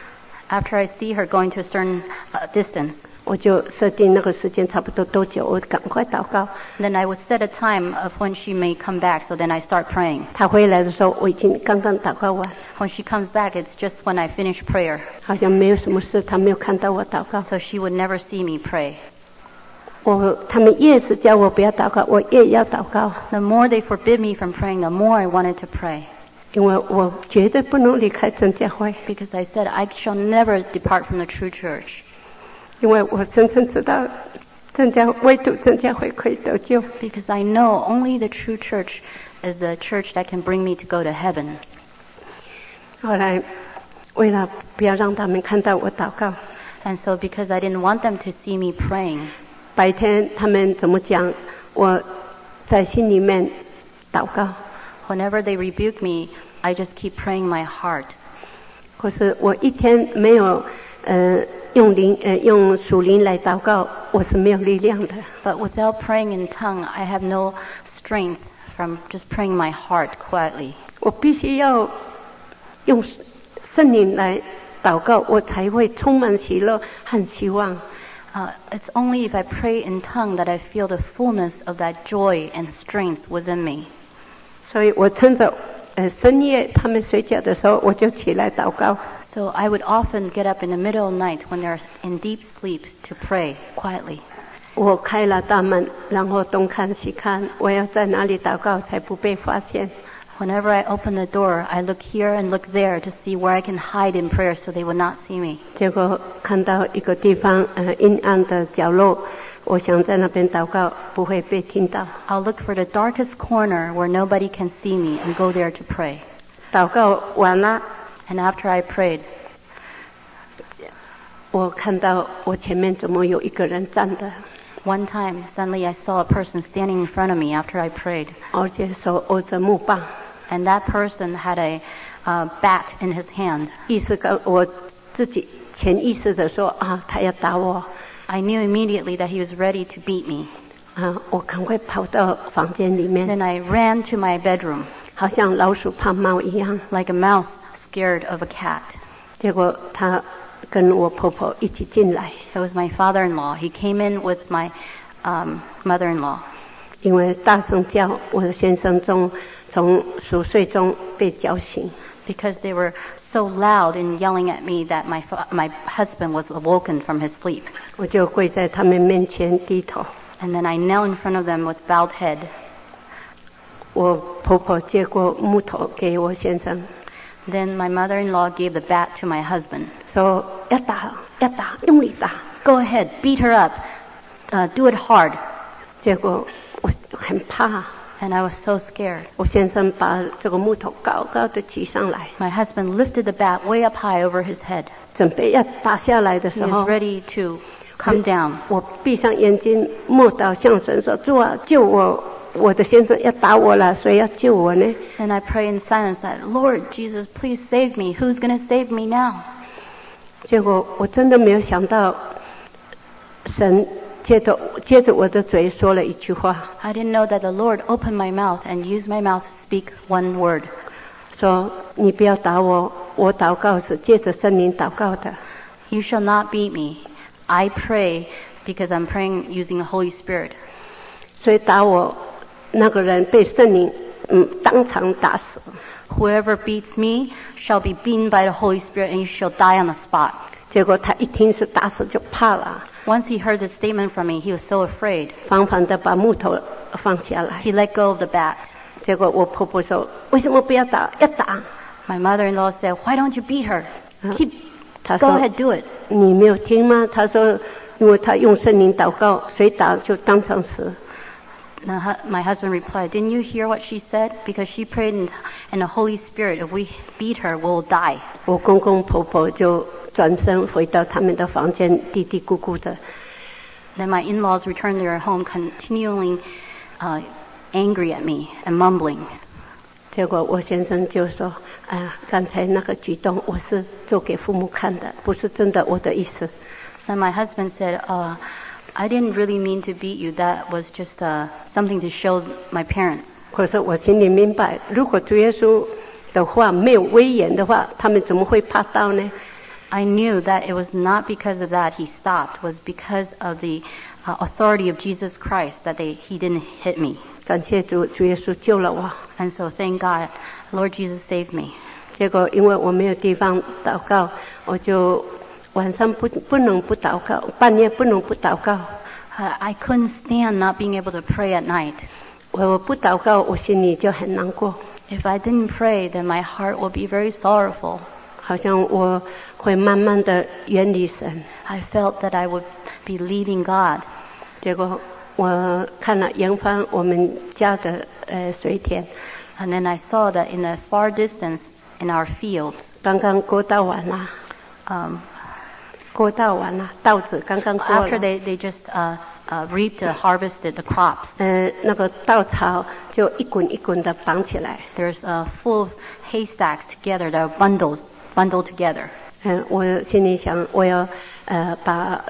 After I see her going to a certain uh, distance, 我就设定那个时间差不多多久，我赶快祷告。 then I would set a time of when she may come back, so then I start praying. 她回来的时候，我已经刚刚祷告完， When she comes back, it's just when I finish prayer, 好像没有什么事，她没有看到我祷告。 so she would never see me pray. 我他们越是叫我不要祷告，我越要祷告， The more they forbid me from praying, the more I wanted to pray. 因为我绝对不能离开真教会， Because I said, I shall never depart from the true church. 因为我深深知道真教唯独真教会可以得救。 Because I know only the true church is the church that can bring me to go to heaven. 后来为了不要让他们看到我祷告， And so because I didn't want them to see me praying, 白天他们怎么讲，我在心里面祷告。 whenever they rebuke me, I just keep praying my heart. 可是我一天没有呃用灵呃用属灵来祷告， 我是没有力量的。 But without praying in tongue, I have no strength from just praying my heart quietly. 我必须要用圣灵来祷告，我才会充满喜乐和希望。 Uh, it's only if I pray in tongue that I feel the fullness of that joy and strength within me. 所以我趁着呃深夜他们睡觉的时候，我就起来祷告。 So I would often get up in the middle of the night when they're in deep sleep to pray quietly. 我开了大门，然后东看西看，我要在哪里祷告才不被发现。 Whenever I open the door, I look here and look there to see where I can hide in prayer so they would not see me. 结果看到一个地方，呃，阴暗的角落，我想在那边祷告，不会被听到。 I'll look for the darkest corner where nobody can see me and go there to pray. 祷告完了， And after I prayed, 我看到我前面怎么有一个人站的， one time, suddenly I saw a person standing in front of me after I prayed. 而且手握着木棒， And that person had a uh, bat in his hand. 意识告我自己潜意识的说啊，他要打我 I knew immediately that he was ready to beat me. 啊，我赶快跑到房间里面， Then I ran to my bedroom 好像老鼠怕猫一样。 like a mouse scared of a cat. 结果他跟我婆婆一起进来， It was my father-in-law. He came in with my um, mother-in-law. 因为大声叫，我的先生中从熟睡中被叫醒。 Because they were so loud in yelling at me that my fa- my husband was awoken from his sleep. 我就跪在他们面前低头。 And then I knelt in front of them with bowed head. 我婆婆接过木头给我先生， Then my mother-in-law gave the bat to my husband. 说要打，要打，用力打。 Go ahead, beat her up. Uh, do it hard. 结果我很怕， And I was so scared. 我先生把这个木头高高的举上来， My husband lifted the bat way up high over his head. 准备要打下来的 He 时候 was，ready to come down. 我闭上眼睛，默祷向神说：“主啊，救我！我的先生要打我了，谁要救我呢 And I pray in silence that, Lord Jesus, please save me. Who's going to save me now?？” 结果我真的没有想到，神接着接着我的嘴说了一句话， I didn't know that the Lord opened my mouth and used my mouth to speak one word. 说：“你不要打我，我祷告是借着圣灵祷告的。 You shall not beat me. I pray because I'm praying using the Holy Spirit. 所以打我那个人被圣灵嗯当场打死。 Whoever beats me shall be beaten by the Holy Spirit and you shall die on the spot. 结果他一听是打死就怕了， Once he heard this statement from me, he was so afraid. 缓缓的把木头放下来。 He let go of the bat. 结果我婆婆说：“为什么不要打？要打。 My mother-in-law said, why don't you beat her? 嗯 Keep, ” 她 go 说 ahead, do it.：“ 你没有听吗？”她说：“因为他用圣灵祷告，谁打就当场死。 And hu- my husband replied, didn't you hear what she said? Because she prayed in, in the Holy Spirit, if we beat her, we'll die. ” 我公公婆婆就转身回到他们的房间，嘀嘀咕咕的。 Then my in-laws returned to their home, continually uh, angry at me and mumbling. 结果我先生就说：“哎呀，刚才那个举动我是做给父母看的，不是真的我的意思。” Then my husband said, uh, I didn't really mean to beat you. That was just uh, something to show my parents. 可是我心里明白，如果主耶稣的话没有威严的话，他们怎么会怕到呢？ I knew that it was not because of that he stopped. It was because of the uh, authority of Jesus Christ that they, he didn't hit me. 感谢主，主耶稣救了我。 And so thank God, Lord Jesus saved me. 结果因为我没有地方祷告，我就晚上不不能不祷告，半夜不能不祷告。 Uh, I couldn't stand not being able to pray at night. 我不祷告，我心里就很难过， If I didn't pray, then my heart would be very sorrowful. 好像我会慢慢的远离神。 I felt that I would be leaving God. 结果我看了远方我们家的呃水田， And then I saw that in the far distance in our fields, 刚刚割稻完了， um, 割稻完了，稻子刚刚割 after 了， they, they just uh, uh, reaped and harvested the crops, 呃，那个稻草就一滚一滚的绑起来。 there's uh, full haystacks together that are bundles, bundled together. 嗯、我心里想，我要呃把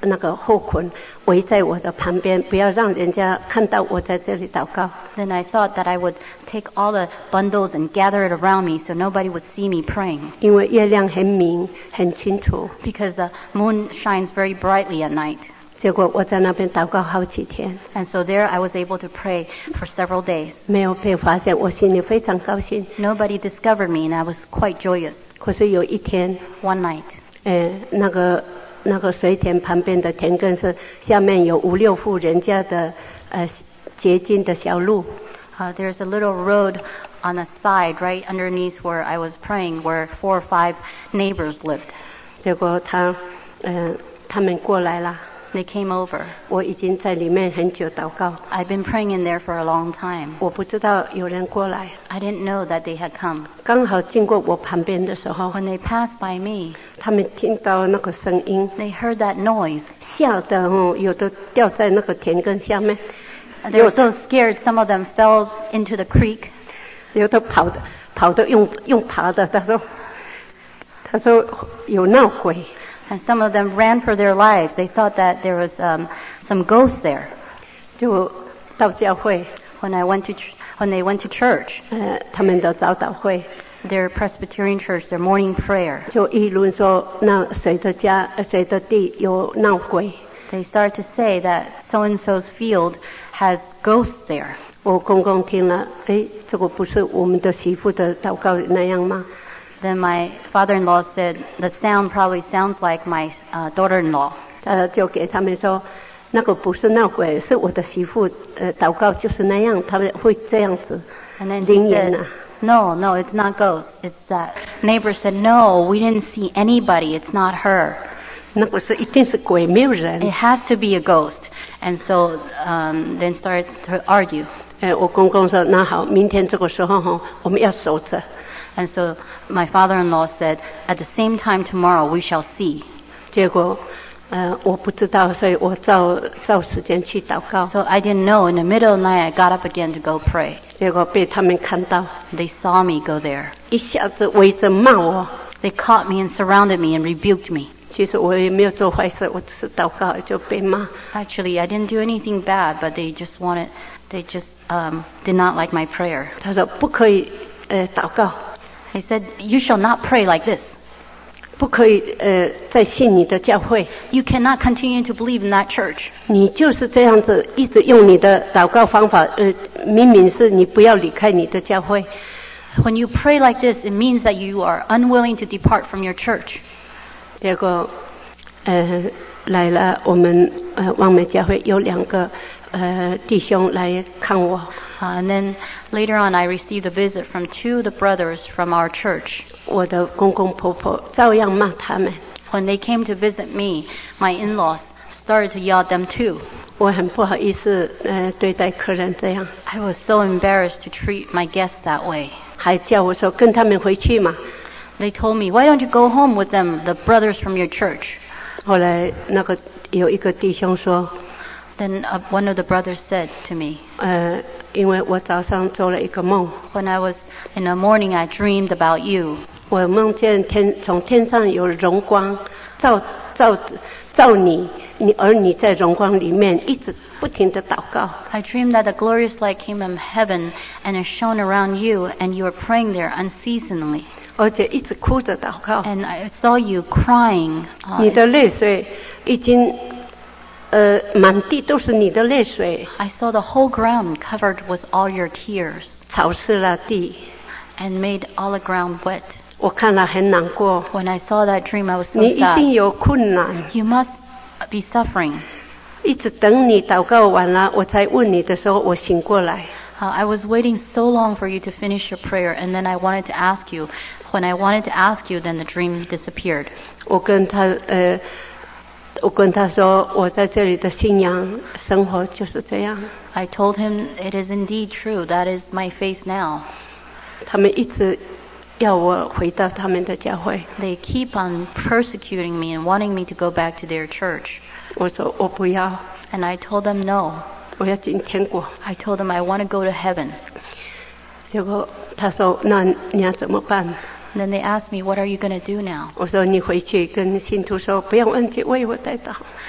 那个后捆围在我的旁边，不要让人家看到我在这里祷告。 Then I thought that I would take all the bundles and gather it around me so nobody would see me praying. 因为月亮很明很清楚， Because the moon shines very brightly at night. 结果我在那边祷告好几天， And so there I was able to pray for several days. 没有被发现，我心里非常高兴。 Nobody discovered me and I was quite joyous. 可是有一天， One night, 呃，那个那个水田旁边的田埂是下面有五六户人家的呃洁净的小路， uh, there's a little road on the side right underneath where I was praying where four or five neighbors lived. 结果他呃他们过来了， They came over. 我已经在里面很久祷告， I've been praying in there for a long time. 我不知道有人过来， I didn't know that they had come. 刚好经过我旁边的时候， When they passed by me, 他们听到那个声音， they heard that noise. 吓得哦，有的掉在那个田埂下面， They were so scared, some of them fell into the creek. 有的跑的跑的用用爬的，他说他说有闹鬼， And some of them ran for their lives. They thought that there was um, some ghost there. 就到教会， When I went to ch- when they went to church, 呃，他们的早祷会， their Presbyterian church, their morning prayer, 就议论说那谁的家呃谁的地有闹鬼。 they start to say that so and so's field has ghosts there. 我公公听了，哎，这个不是我们的媳妇的祷告那样吗？ Then my father-in-law said, the sound probably sounds like my uh, daughter-in-law. 他就给他们说，那个不是闹鬼，是我的媳妇，呃，祷告就是那样，他们会这样子 And then 灵 he 言 said, 啊。 no, no, it's not ghosts. It's that neighbor said, no, we didn't see anybody. It's not her. 那个是一定是鬼，没有人 It。has to be a ghost. And so um, then started to argue. 哎，我公公说，那好，明天这个时候哈，我们要守着。 And so my father-in-law said, at the same time tomorrow we shall see. 结果，呃，我不知道，所以我照照时间去祷告。 So I didn't know. In the middle of the night I got up again to go pray. 结果被他们看到， They saw me go there. 一下子围着骂我。 They caught me and surrounded me and rebuked me. 其实我也没有做坏事，我只是祷告就被骂。 Actually, I didn't do anything bad, but they just wanted, they just um, did not like my prayer. 他说不可以，呃，祷告， They said, you shall not pray like this. 不可以，呃，再信你的教会。 You cannot continue to believe in that church. 你就是这样子，一直用你的祷告方法，呃，明明是你不要离开你的教会。 When you pray like this, it means that you are unwilling to depart from your church. 结果，呃，来了我们呃望美教会有两个呃弟兄来看我， Uh, and then later on, I received a visit from two of the brothers from our church. 我的公公婆婆照样骂他们， When they came to visit me, my in-laws started to yell at them too. 我很不好意思呃对待客人这样， I was so embarrassed to treat my guests that way. 还叫我说跟他们回去嘛。 They told me, why don't you go home with them, the brothers from your church? 后来那个有一个弟兄说， Then uh, one of the brothers said to me, 呃，因为我早上做了一个梦， when I was in the morning, I dreamed about you. 我梦见天从天上有荣光照照照你，你而你在荣光里面一直不停的祷告。 I dreamed that the glorious light came from heaven and it shone around you, and you were praying there unceasingly. 而且一直哭着祷告， And I saw you crying. 你 Uh, 的泪水已经，呃，满地都是你的泪水， I saw the whole ground covered with all your tears 潮湿了地， and made all the ground wet. 我看了很难过。 When I saw that dream, I was so 你一定 sad. 有困难， You must be suffering. 一直等你祷告完了，我才问你的时候，我醒过来。 Uh, I was waiting so long for you to finish your prayer, and then I wanted to ask you. When I wanted to ask you, then the dream disappeared. 我跟他呃，我跟他说，我在这里的信仰生活就是这样。 I told him, it is indeed true. That is my faith now. 他们一直要我回到他们的教会， They keep on persecuting me and wanting me to go back to their church. 我说我不要， And I told them no. 我要进天国。 I told them I want to go to heaven. 结果他说：“那你要怎么办？” And then they asked me, what are you going to do now? 我说你回去跟信徒说，不要忘记为我代祷。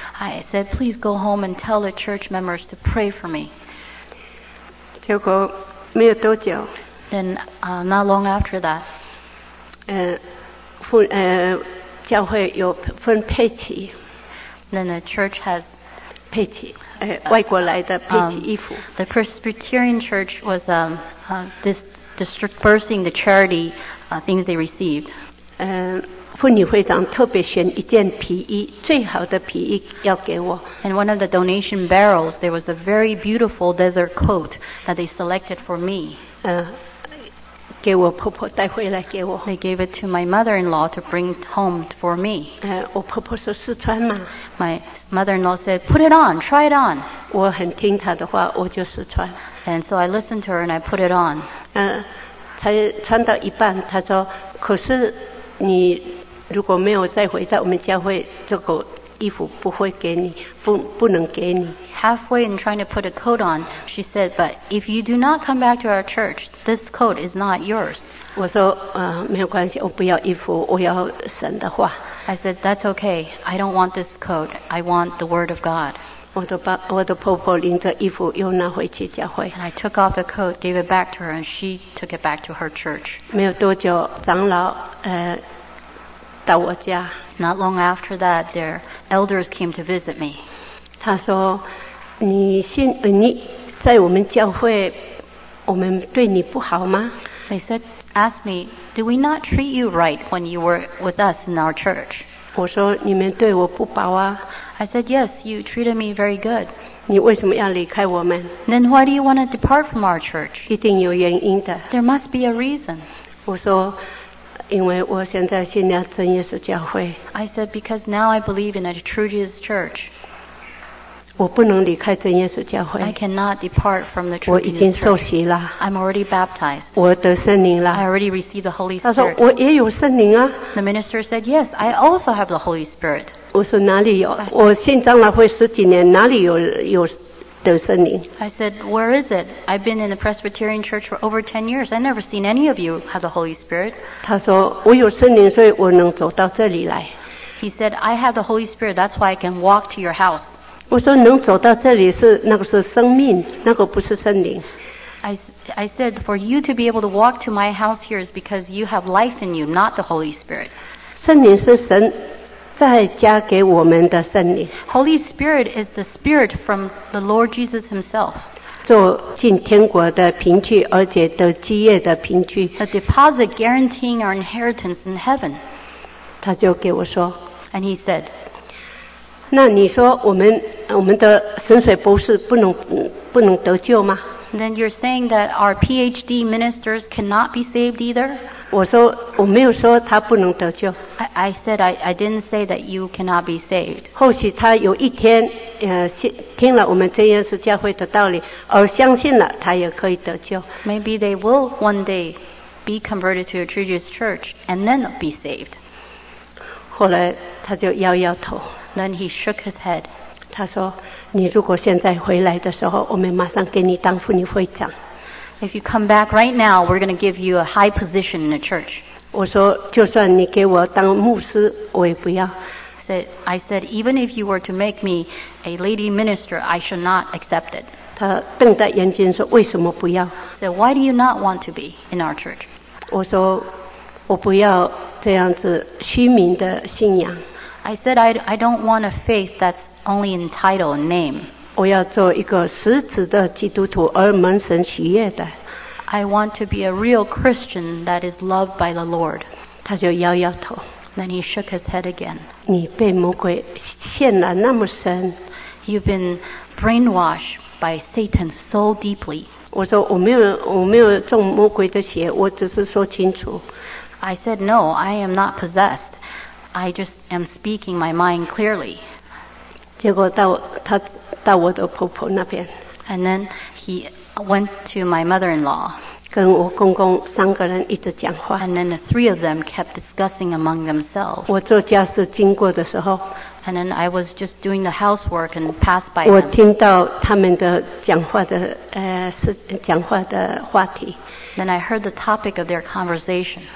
I said, please go home and tell the church members to pray for me. 结果没有多久， Then uh, not long after that, 呃，妇呃教会有分配旗， then the church has 配旗，呃外国来的配旗 um, 衣服。 the Presbyterian church was um, uh, dis- dispersing the charity uh, things they received. 呃，妇女会长特别选一件皮衣，最好的皮衣要给我。 In one of the donation barrels, there was a very beautiful desert coat that they selected for me. 呃，给我婆婆带回来给我。 They gave it to my mother-in-law to bring home for me. 呃，我婆婆说试穿嘛， My mother-in-law said, put it on, try it on. 我很听她的话，我就试穿。 And so I listened to her and I put it on. 嗯、才穿到一半，她说：“可是你如果没有再回到我们教会，这个衣服不会给你，不不能给你。” Halfway in trying to put a coat on, she said, but if you do not come back to our church, this coat is not yours. 我说：“呃，没有关系，我不要衣服，我要神的话。” I said, that's okay. I don't want this coat. I want the word of God. 我的爸，我的婆婆领着衣服又拿回去教会。 And I took off the coat, gave it back to her, and she took it back to her church. 没有多久，长老呃到我家， Not long after that, their elders came to visit me. 他说：“你现呃你在我们教会，我们对你不好吗？” They said, asked me, did we not treat you right when you were with us in our church? 我说：“你们对我不薄啊， I said, yes, you treated me very good. 你为什么要离开我们？ Then why do you want to depart from our church? 一定有原因的。” There must be a reason. 我说：“因为我现在信了真耶稣教会， I said, because now I believe in a true Jesus church. 我不能离开真耶稣教 I 会。 cannot depart from the 我 true 已经 Jesus 受 church. 洗了， I'm already baptized. 我得圣灵 I 了。” already received the Holy 他说：“ Spirit. 我也有圣灵啊。” The minister said, yes, I also have the Holy Spirit. 我说：“哪里有？我信长老会十几年，哪里有有得圣灵？” I said, where is it? I've been in the Presbyterian church for over ten years. I've never seen any of you have the Holy Spirit. 他说：“我有圣灵，所以我能走到这里来。” He said, I have the Holy Spirit. That's why I can walk to your house. 我说：“能走到这里是那个是生命，那个不是圣灵。” I, I said, for you to be able to walk to my house here is because you have life in you, not the Holy Spirit. 圣灵是神再加给我们的圣灵， Holy Spirit is the Spirit from the Lord Jesus himself, 做进天国的凭据，而且得基业的凭据。 a deposit guaranteeing our inheritance in heaven. 他就给我说 And he said,：“ 那你说我们我们的神水博士不能不能得救吗？” then you're saying that our P H D ministers cannot be saved either? 我说我没有说他不能得救， I, I said I, I didn't say that you cannot be saved. 或许他有一天呃信听了我们真耶稣教会的道理，而相信了，他也可以得救。 Maybe they will one day be converted to a true Jesus church and then be saved. 后来他就摇摇头， Then he shook his head. 他说：“你如果现在回来的时候，我们马上给你当妇女会长。” If you come back right now, we're going to give you a high position in the church. 我说：“就算你给我当牧师，我也不要。” Said, I said, even if you were to make me a lady minister, I should not accept it. 他瞪大眼睛说：“为什么不要 So why do you not want to be in our church?？” 我说：“我不要这样子虚名的信仰， I said, I, I don't want a faith that's only in title and name. 我要做一个实质的基督徒，而蒙神喜悦的。” I want to be a real Christian that is loved by the Lord. 他就摇摇头。 Then he shook his head again. 你被魔鬼陷了那么深。 You've been brainwashed by Satan so deeply. 我说我没有，我没有中魔鬼的邪，我只是说清楚。 I said, no, I am not possessed. I just am speaking my mind clearly. 结果到他到我的婆婆那边， And then he went to my mother-in-law. 跟我公公三个人一直讲话。 And then the three of them kept discussing among themselves. 我做家事经过的时候， And then I was just doing the housework and passed by 我 them. 听到他们的讲话的呃是讲话的话题。 Then I heard the topic of their conversation.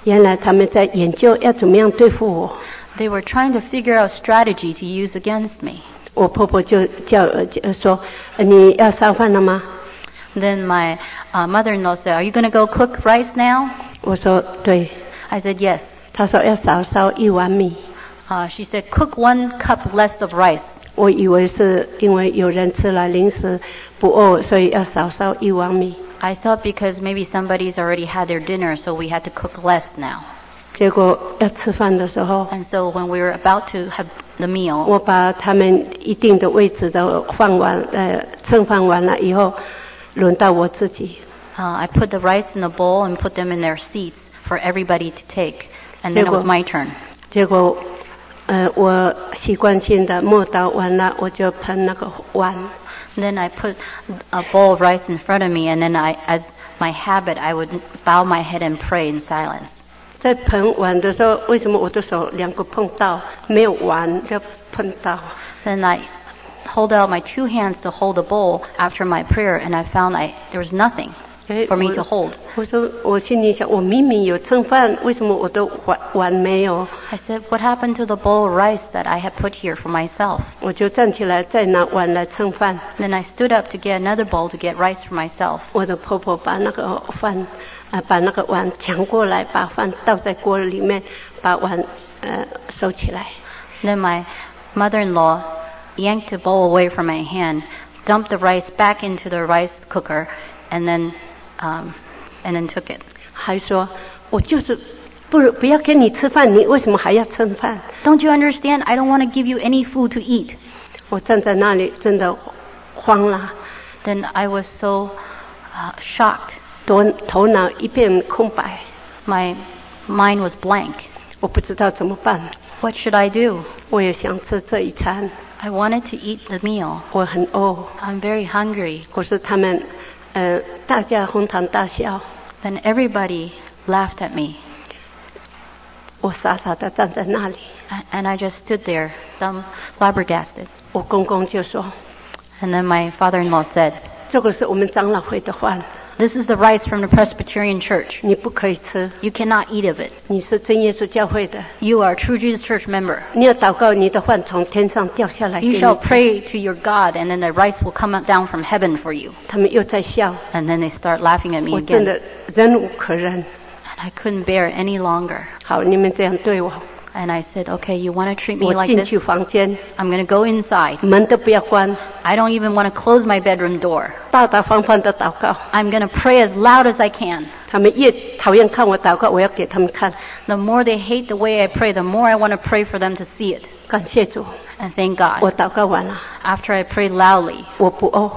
原来他们在研究要怎么样对付我。 They were trying to figure out strategy to use against me. 我婆婆就叫呃说，你要烧饭了吗？ Then my uh, mother-in-law said, "Are you going to go cook rice now?" 我说对。 I said yes. 她说要少烧一碗米。 Uh, she said, "Cook one cup less of rice." 我以为是因为有人吃了零食不饿，所以要少烧一碗米。 I thought because maybe somebody's already had their dinner, so we had to cook less now. 结果要吃饭的时候， And so when we were about to have the meal, 我把他们一定的位置都放完，呃，盛饭完了以后，轮到我自己。 uh, I put the rice in the bowl and put them in their seats for everybody to take, and then it was my turn. 结果，呃，我习惯性的磨刀完了，我就喷那个碗。 Then I put a bowl of rice in front of me, and then I, as my habit, I would bow my head and pray in silence. 在喷碗的时候，为什么我的手两个碰到，没有碗就碰到？ Then I hold out my two hands to hold the bowl after my prayer, and I found I there was nothing for me to hold. 我说，我心里想，我明明有盛饭，为什么我的碗碗没有？ I said, "What happened to the bowl of rice that I had put here for myself?" 我就站起来，再拿碗来盛饭。 Then I stood up to get another bowl to get rice for myself. 我的婆婆把那个饭，啊，把那个碗抢过来，把饭倒在锅里面，把碗呃收起来。 Then my mother-in-law yanked the bowl away from my hand, dumped the rice back into the rice cooker, and then um, and then took it. 还说，我就是不不要跟你吃饭，你为什么还要盛饭？ Don't you understand? I don't want to give you any food to eat. 我站在那里，真的慌了， Then I was so uh, shocked. 头头脑一片空白， My mind was blank. 我不知道怎么办。 What should I do? 我也想吃这一餐， I wanted to eat the meal. 我很饿， I'm very hungry. 可是他们，呃，大家哄堂大笑， Then everybody laughed at me. 我傻傻的站在那里。 And I just stood there, dumb, flabbergasted. 我公公就说， And then my father-in-law said, 这个是我们长老会的饭， "This is the rice from the Presbyterian Church. 你不可以吃， You cannot eat of it. 你是真耶稣教会的， You are a True Jesus Church member. 你要祷告，你的饭从天上掉下来给 You 你 shall 吃。 pray to your God, and then the rice will come down from heaven for you." 他们又在笑， And then they start laughing at me 我真 again. 的忍无可忍。 And I couldn't bear it any longer. 好，你们这样对我， And I said, "Okay, you want to treat me 我 like 进 this? 去房间， I'm going to go inside. 门都不要关， I don't even want to close my bedroom door. 大大方方的祷告。 I'm going to pray as loud as I can. 他们越讨厌看我祷告，我要给他们看。 The more they hate the way I pray, the more I want to pray for them to see it. 感谢主， And thank 我 God. 祷告完了， After I prayed loudly, 我不饿，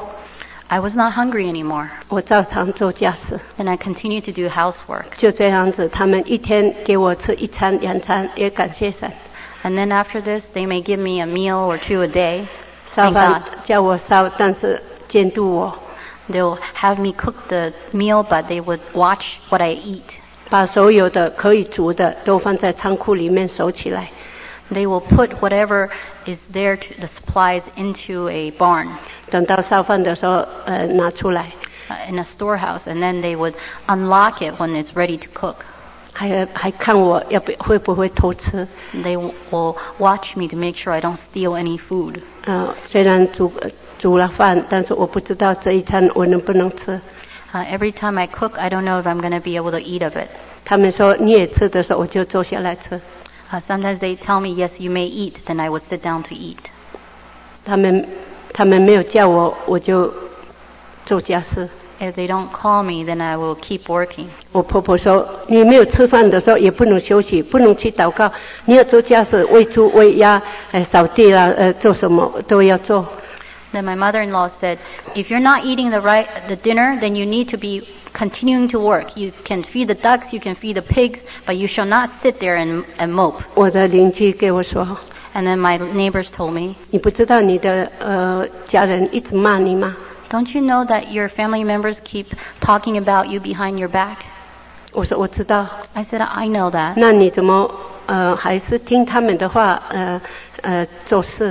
I was not hungry anymore. 我照常做家事。 And I continued to do housework. 就这样子，他们一天给我吃一餐两餐，也感谢神。 And then after this, they may give me a meal or two a day. 烧 Thank 饭 God. 叫我烧，但是监督我， They'll have me cook the meal, but they would watch what I eat. 把所有的可以煮的都放在仓库里面收起来。 They will put whatever is there, to, the supplies, into a barn, 等到烧饭的时候，呃，拿出来， uh, in a storehouse, and then they would unlock it when it's ready to cook. 还还看我要不会不会偷吃。 They w- will watch me to make sure I don't steal any food. 呃，虽然煮煮了饭，但是我不知道这一餐我能不能吃。 Uh, every time I cook, I don't know if I'm going to be able to eat of it. 他们说你也吃的时候，我就坐下来吃。 Uh, sometimes they tell me, "Yes, you may eat," then I would sit down to eat. 他们他们没有叫我，我就做家事。 If they don't call me, then I will keep working. 我婆婆说，你没有吃饭的时候也不能休息，不能去祷告，你要做家事，喂猪喂鸭，呃，扫地啦，呃，做什么都要做。 Then my mother-in-law said, "If you're not eating the right the dinner, then you need to be continuing to work. You can feed the ducks, you can feed the pigs, but you shall not sit there and, and mope." 我的邻居给我说， And then my neighbors told me, 你不知道你的呃家人一直骂你吗？ "Don't you know that your family members keep talking about you behind your back?" 我说我知道。 I said, "I know that." 那你怎么呃还是听他们的话呃呃做事？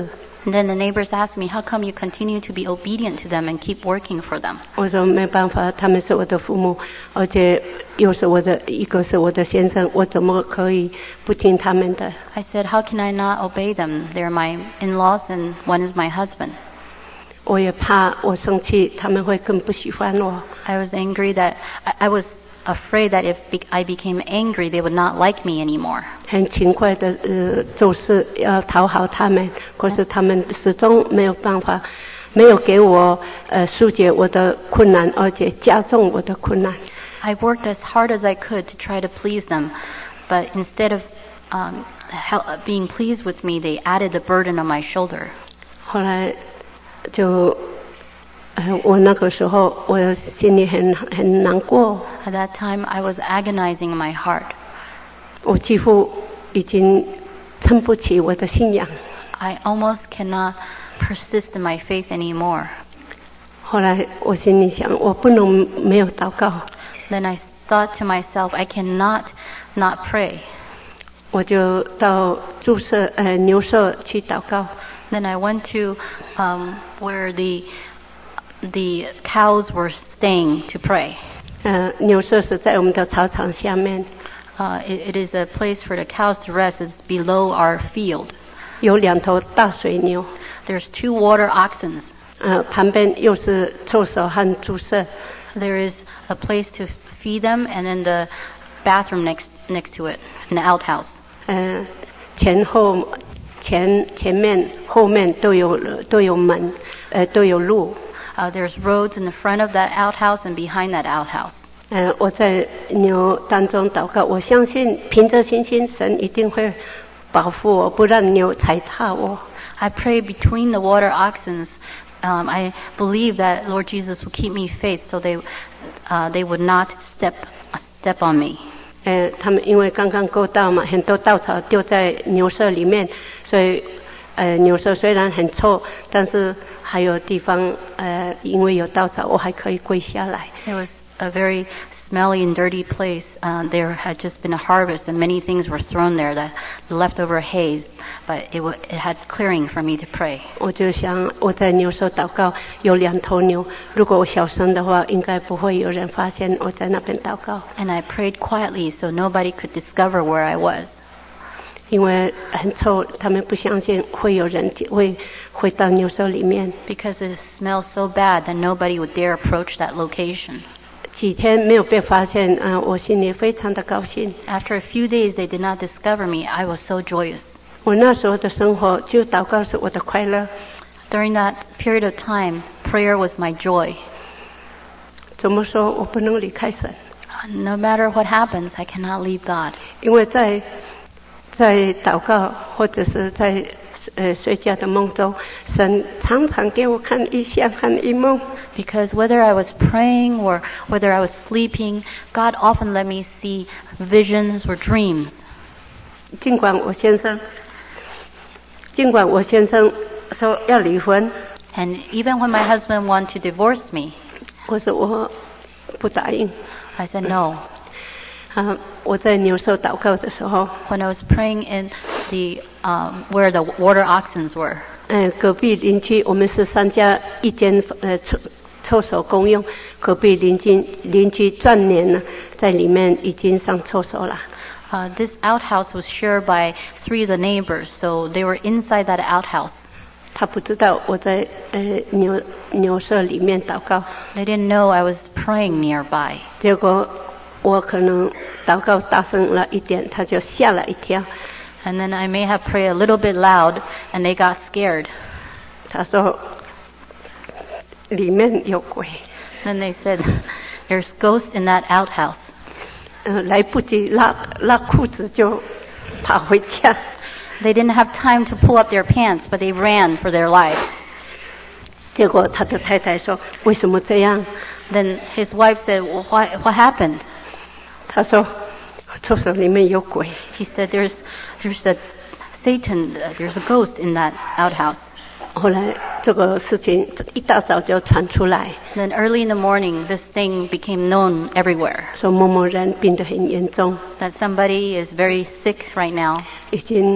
And then the neighbors asked me, how come you continue to be obedient to them and keep working for them? 我说没办法，他们是我的父母，而且又是我的一个是我的先生，我怎么可以不听他们的？ I said, how can I not obey them? They're my in-laws and one is my husband. 我也怕我生气，他们会更不喜欢我。 I was angry that I, I was afraid that if be, I became angry, they would not like me anymore. 很勤快的呃做事要讨好他们，可是他们始终没有办法，没有给我呃疏解我的困难，而且加重我的困难。 I worked as hard as I could to try to please them, but instead of um, hel- being pleased with me, they added the burden on my shoulder. 后来就呃我那个时候我心里很很难过， At that time, I was agonizing in my heart. 我几乎已经撑不起我的信仰。 I almost cannot persist in my faith anymore. 后来我心里想，我不能没有祷告， Then I thought to myself, I cannot not pray. 我就到注射呃牛舍去祷告。 Then I went to um, where the the cows were staying to pray. 呃，牛舍是在我们的草场下面， Uh, it, it is a place for the cows to rest. It's below our field. 有两头大水牛， There's two water oxen. 呃，旁边又是厕所和注射， There is a place to feed them, and then the bathroom next next to it, an outhouse. 呃，前后前前面后面都有都有门，呃，都有路。 Uh, there's roads in the front of that outhouse and behind that outhouse. 呃，我在牛当中祷告，我相信凭着信心，神一定会保护我，不让牛踩踏我。 I pray between the water oxen. Um, I believe that Lord Jesus will keep me faith, so they uh, they would not step step on me. 呃，他们因为刚刚购稻嘛，很多稻草丢在牛舍里面，所以呃，牛舍虽然很臭，但是还有地方呃，因为有稻草，我还可以跪下来。 It was a very smelly and dirty place. Uh, there had just been a harvest, and many things were thrown there, that leftover hay. But it, w- it had clearing for me to pray. 我就想我在牛舍祷告，有两头牛，如果我小声的话，应该不会有人发现我在那边祷告， And I prayed quietly so nobody could discover where I was. 因为很臭，他们不相信会有人会会到牛舍里面。 Because it smelled so bad that nobody would dare approach that location. 几天没有被发现，嗯、呃，我心里非常的高兴。 After a few days they did not discover me. I was so joyous. 我那时候的生活，就祷告是我的快乐。 During that period of time, prayer was my joy. 怎么说，我不能离开神， No matter what happens, I cannot leave God. 因为在在祷告或者是在呃睡觉的梦中，神常常给我看异象和异梦。 Because whether I was praying or whether I was sleeping, God often let me see visions or dreams. 尽管我先生，尽管我先生说要离婚， And even when my husband wanted to divorce me, 我说我不答应。 I said no. 啊，我在牛舍祷告的时候， When I was praying in the um, where the water oxen were, 嗯，隔壁邻居，我们是三家一间呃厕厕所公用，隔壁邻居邻居转年了，在里面已经上厕所了。 uh, this outhouse was shared by three of the neighbors, so they were inside that outhouse. 他不知道我在呃牛牛舍里面祷告， They didn't know I was praying nearby. 结果我可能祷告大声了一点，他就吓了一跳。 And then I may have prayed a little bit loud, and they got scared. 他说里面有鬼， Then they said, "There's ghosts in that outhouse." 呃，来不及拉拉裤子就跑回家。 They didn't have time to pull up their pants, but they ran for their lives. 结果他的太太说：“为什么这样 Then his wife said, well, why, what happened?" 他说：“厕所里面有鬼。 He said, there's, there's a Satan, uh, there's a ghost in that outhouse. ” 后来这个事情一大早就传出来， Then early in the morning, this thing became known everywhere, 说某某人病得很严重， that somebody is very sick right now. 已经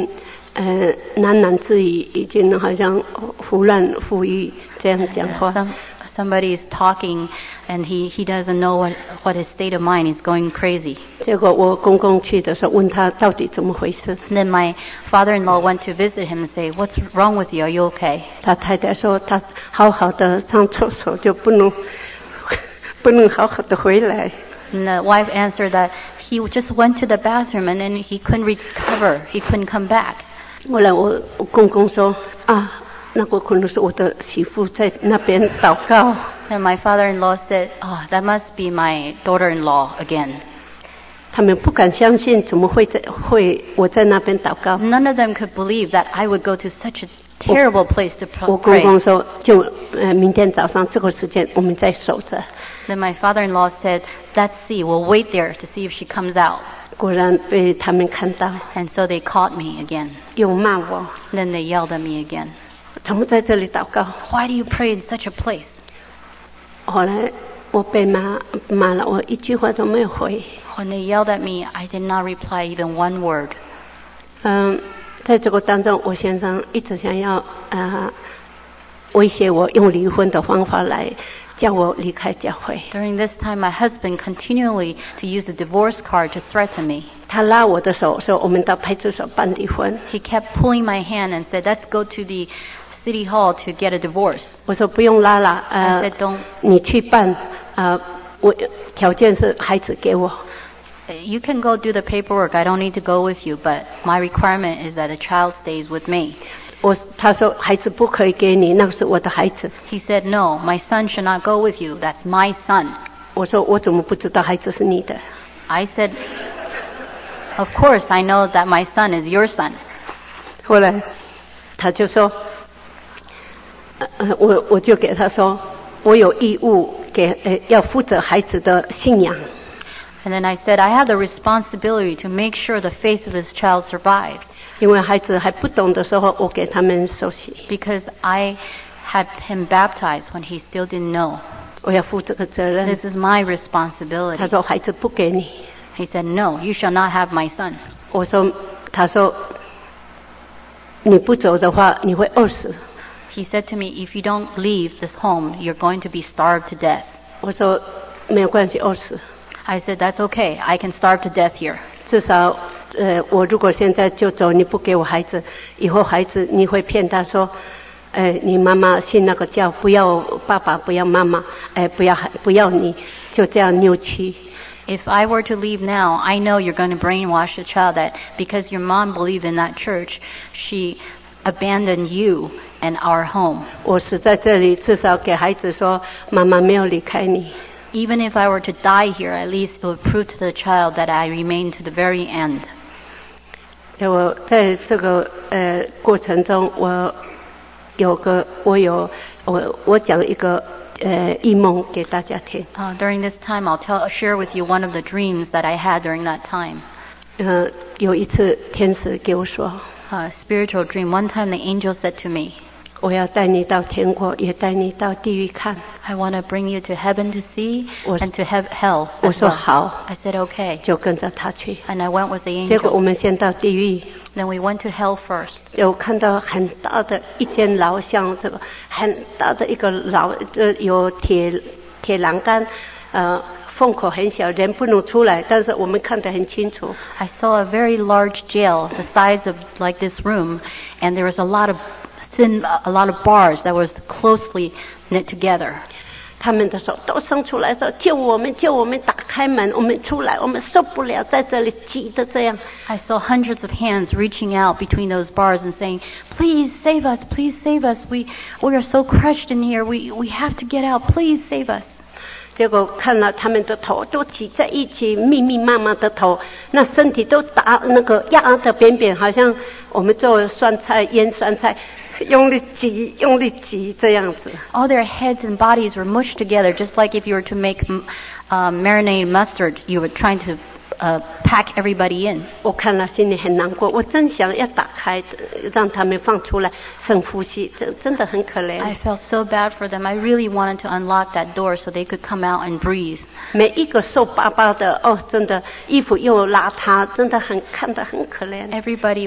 呃喃喃自语，已经好像胡乱胡语这样讲话。 Some, somebody is talking and he, he doesn't know what, what his state of mind is going crazy. 结果我公公去的时候问他到底怎么回事。 And then my father-in-law went to visit him and say, "What's wrong with you? Are you okay?" 他太太说他好好的上厕所就不能不能好好的回来。 And the wife answered that he just went to the bathroom and then he couldn't recover. He couldn't come back. 后来我我公公说啊，那个可能是我的媳妇在那边祷告。 And my father-in-law said, "Oh, that must be my daughter-in-law again." 他们不敢相信，怎么会在会我在那边祷告？ None of them could believe that I would go to such a terrible place to 我 pray. 公公说，就呃明天早上这个时间我们再守着。 Then my father-in-law said, "Let's see. We'll wait there to see if she comes out." 果然被他们看到， And so they caught me again. 又骂我， Then they yelled at me again. 怎么在这里祷告？ "Why do you pray in such a place?" 后来我被骂骂了，我一句话都没有回。 When they yelled at me, I did not reply even one word. 嗯，在这个当中，我先生一直想要啊、呃、威胁我，用离婚的方法来叫我离开教会。 During this time, my husband continually to use the divorce card to threaten me. 他拉我的手说：“我们到派出所办离婚。” He kept pulling my hand and said, "Let's go to the city hall to get a divorce." 我说不用拉了，呃 I said, "Don't." 你去办，呃，我条件是孩子给我。 You can go do the paperwork. I don't need to go with you, but my requirement is that a child stays with me. 我他说孩子不可以给你，那是我的孩子。 He said, "No, my son should not go with you. That's my son." 我说我怎么不知道孩子是你的？ I said, "Of course, I know that my son is your son." 后来他就说，呃呃，我我就给他说，我有义务给呃要负责孩子的信仰。 And then I said, "I have the responsibility to make sure the faith of this child survives." 因为孩子还不懂的时候，我给他们受洗， Because I had him baptized when he still didn't know. 我要负这个责任。 This is my responsibility. 他说孩子不给你， He said, "No, you shall not have my son." 我说，他说你不走的话，你会饿死。 He said to me, "If you don't leave this home, you're going to be starved to death." 我说没有关系，饿死。 I said, "That's okay. I can starve to death here." 至少，呃，我如果现在就走，你不给我孩子，以后孩子你会骗他说，呃，你妈妈信那个教，不要爸爸，不要妈妈，呃，不要不要你，就这样扭曲。 If I were to leave now, I know you're going to brainwash the child that because your mom believed in that church, she abandoned you and our home. 我死在这里，至少给孩子说，妈妈没有离开你。 Even if I were to die here, at least it would prove to the child that I remain to the very end. 我在这个呃过程中，我有个我有我我讲一个呃异梦给大家听。 Uh, during this time, I'll tell, share with you one of the dreams that I had during that time. 呃，有一次天使给我说， A spiritual dream. One time the angel said to me, 我要带你到天国，也带你到地狱看。 "I want to bring you to heaven to see 我 and to have hell." 我 as 说 well. 好， I said, "Okay." 就跟着他去。 And I went with the 结果 angel. 我们先到地狱， Then we went to hell first. 有看到很大的一间牢像，这个很大的一个牢，呃，有铁铁栏杆，呃，缝口很小，人不能出来，但是我们看得很清楚。 I saw a very large jail, the size of like this room, and there was a lot of thin, a lot of bars that was closely knit together. 他们的手都伸出来说：“救我们，救我们！打开门，我们出来，我们受不了在这里挤的这样。” I saw hundreds of hands reaching out between those bars and saying, "Please save us, please save us. We, we are so crushed in here. We, we have to get out. Please save us." 结果看了他们的头都挤在一起，密密麻麻的头，那身体都打那个压得扁扁，好像我们做酸菜腌酸菜，用力挤，用力挤这样子。 All their heads and bodies were mushed together, just like if you were to make uh, marinated mustard, you were trying to uh, pack everybody in. 我看了心里很难过，我真想要打开，让他们放出来，深呼吸，真真的很可怜。 I felt so bad for them. I really wanted to unlock that door so they could come out and breathe. 每一个瘦巴巴的，哦，真的衣服又邋遢，真的很看得很可怜。 Everybody was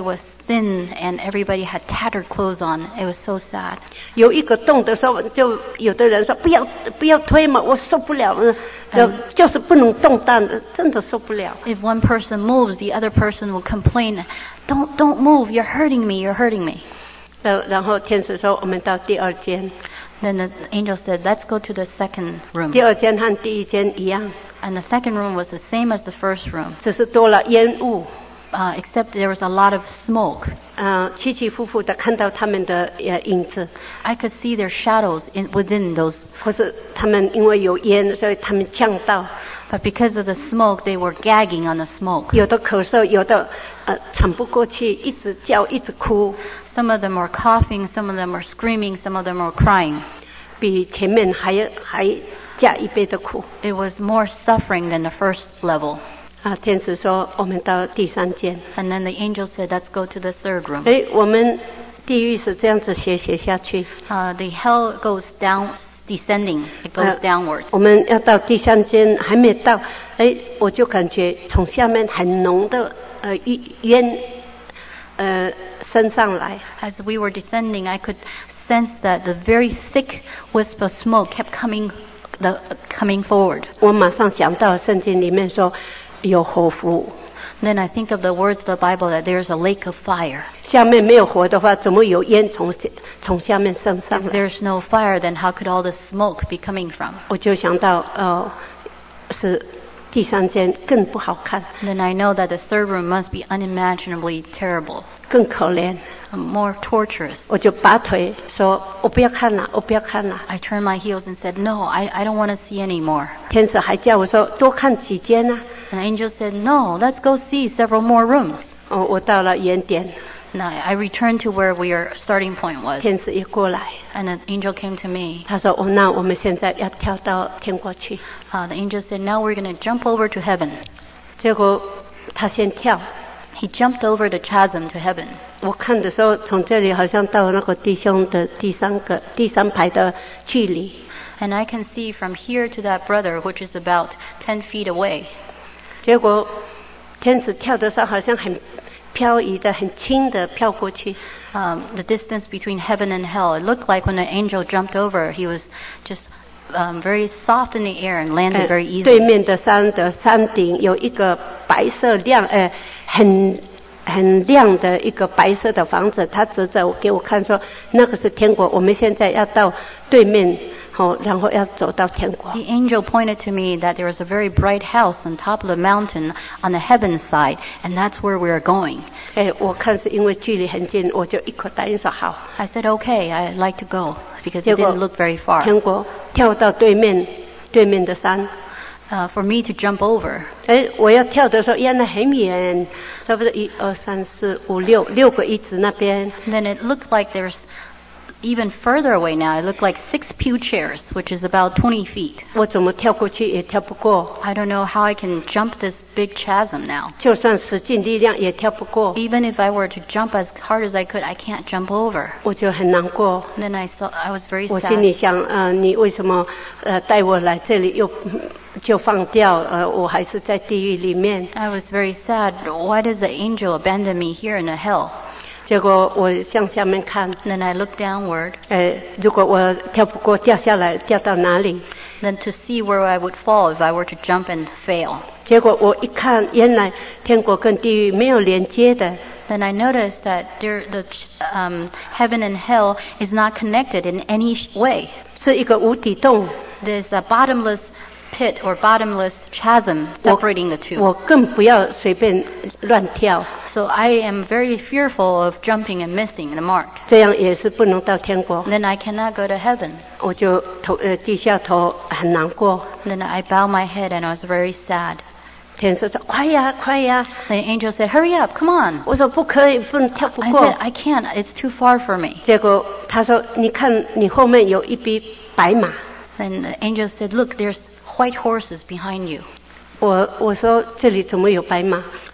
thin and everybody had tattered clothes on. It was so sad. 有一个洞的时候，就有的人说不要不要推嘛，我受不了，就就是不能动弹的，真的受不了。 If one person moves, the other person will complain, "Don't don't move, you're hurting me, you're hurting me." 呃，然后天使说我们到第二间。 Then the angel said, "Let's go to the second room." 第二间和第一间一样。 And the second room was the same as the first room. 只是多了烟雾。 Uh, except there was a lot of smoke. 呃，起起伏伏的看到他们的呃影子。 I could see their shadows in, within those. 或是他们因为有烟，所以他们呛到。 But because of the smoke, they were gagging on the smoke. 有的咳嗽，有的呃喘不过气，一直叫，一直哭。 Some of them were coughing, some of them were screaming, some of them were crying. 比前面还还加一倍的苦。 It was more suffering than the first level. 啊，天使说我们到第三间。 And then the angel said, "Let's go to the third room." 哎，我们地狱是这样子写写下去。 Uh, the hell goes down, descending. It goes downwards. 我们要到第三间，还没到，哎，我就感觉从下面很浓的呃烟呃升上来。 As we were descending, I could sense that the very thick wisp of smoke kept coming, the coming forward. 我马上想到圣经里面说。有火湖。 Then I think of the words of the Bible that there's a lake of fire. 下面没有火的话，怎么有烟从从下面升上 If 来？ there's no fire, then how could all the smoke be coming from? 我就想到，呃，是第三间更不好看， Then I know that the third room must be unimaginably terrible, 更可怜。 more torturous. 我就拔腿说：“我不要看了，我不要看了。” I turned my heels and said, "No, I, I don't want to see anymore." 天使还叫我说：“多看几间呢、啊。” And the angel said, "No, let's go see several more rooms." 哦，我到了原点， Now I returned to where our starting point was. 天使也过来， And an angel came to me. 他说：“哦，那我们现在要跳到天国去。” Uh, the angel said, "Now we're going to jump over to heaven." 结果他先跳， He jumped over the chasm to heaven. 我看的时候，从这里好像到那个弟兄的第三个第三排的距离。 And I can see from here to that brother, which is about ten feet away. 结果天使跳的时候，好像很漂移的、很轻的飘过去。 Um, the distance between heaven and hell. It looked like when the angel jumped over, he was just um, very soft in the air and landed very 呃、对 easily. 面的山的山顶有一个白色亮，呃，很很亮的一个白色的房子，他指着我给我看说，那个是天国，我们现在要到对面。 好，然后要走到天国。 The angel pointed to me that there was a very bright house on top of the mountain on the heaven side, and that's where we are going. 哎，我看是因为距离很近，我就一口答应说好。 I said, "Okay, I'd like to go," because it 结果 didn't look very far. 天国跳到对面，对面的山。 Uh, for me to jump over. 哎，我要跳的时候，原来很远，差不多一二三四五六六个椅子那边。 Then it looked like there's even further away now. It looked like six pew chairs, which is about twenty feet. 我怎么跳过去也跳不过， I don't know how I can jump this big chasm now. 就算使尽力量也跳不过， Even if I were to jump as hard as I could, I can't jump over. 我就很难过。 And then I saw, I was very 我心 sad. 里想，呃，你为什么呃带我来这里又就放掉？呃，我还是在地狱里面。 I was very sad. Why does the angel abandon me here in the hell? 结果我向下面看， And then I looked downward, 呃，如果我跳不过，掉下来掉到哪里？ then to see where I would fall if I were to jump and fail. 结果我一看，原来天国跟地狱没有连接的。 Then I noticed that there, the um, heaven and hell is not connected in any sh- way. 是一个无底洞， There's a bottomless pit or bottomless chasm separating the two. 我更不要随便乱跳， So I am very fearful of jumping and missing the mark. 这样也是不能到天国。 Then I cannot go to heaven. 我就头呃低下头，很难过。 Then I bowed my head and I was very sad. 天使说：“快呀，快呀！” The angel said, "Hurry up, come on." 我说：“不可以，不能跳不 I 过。 said, "I can't. It's too far for me." 结果他说：“你看，你后面有一匹白马。” Then the angel said, "Look, there's white horses behind you." 我我说：“这里怎么有白马？”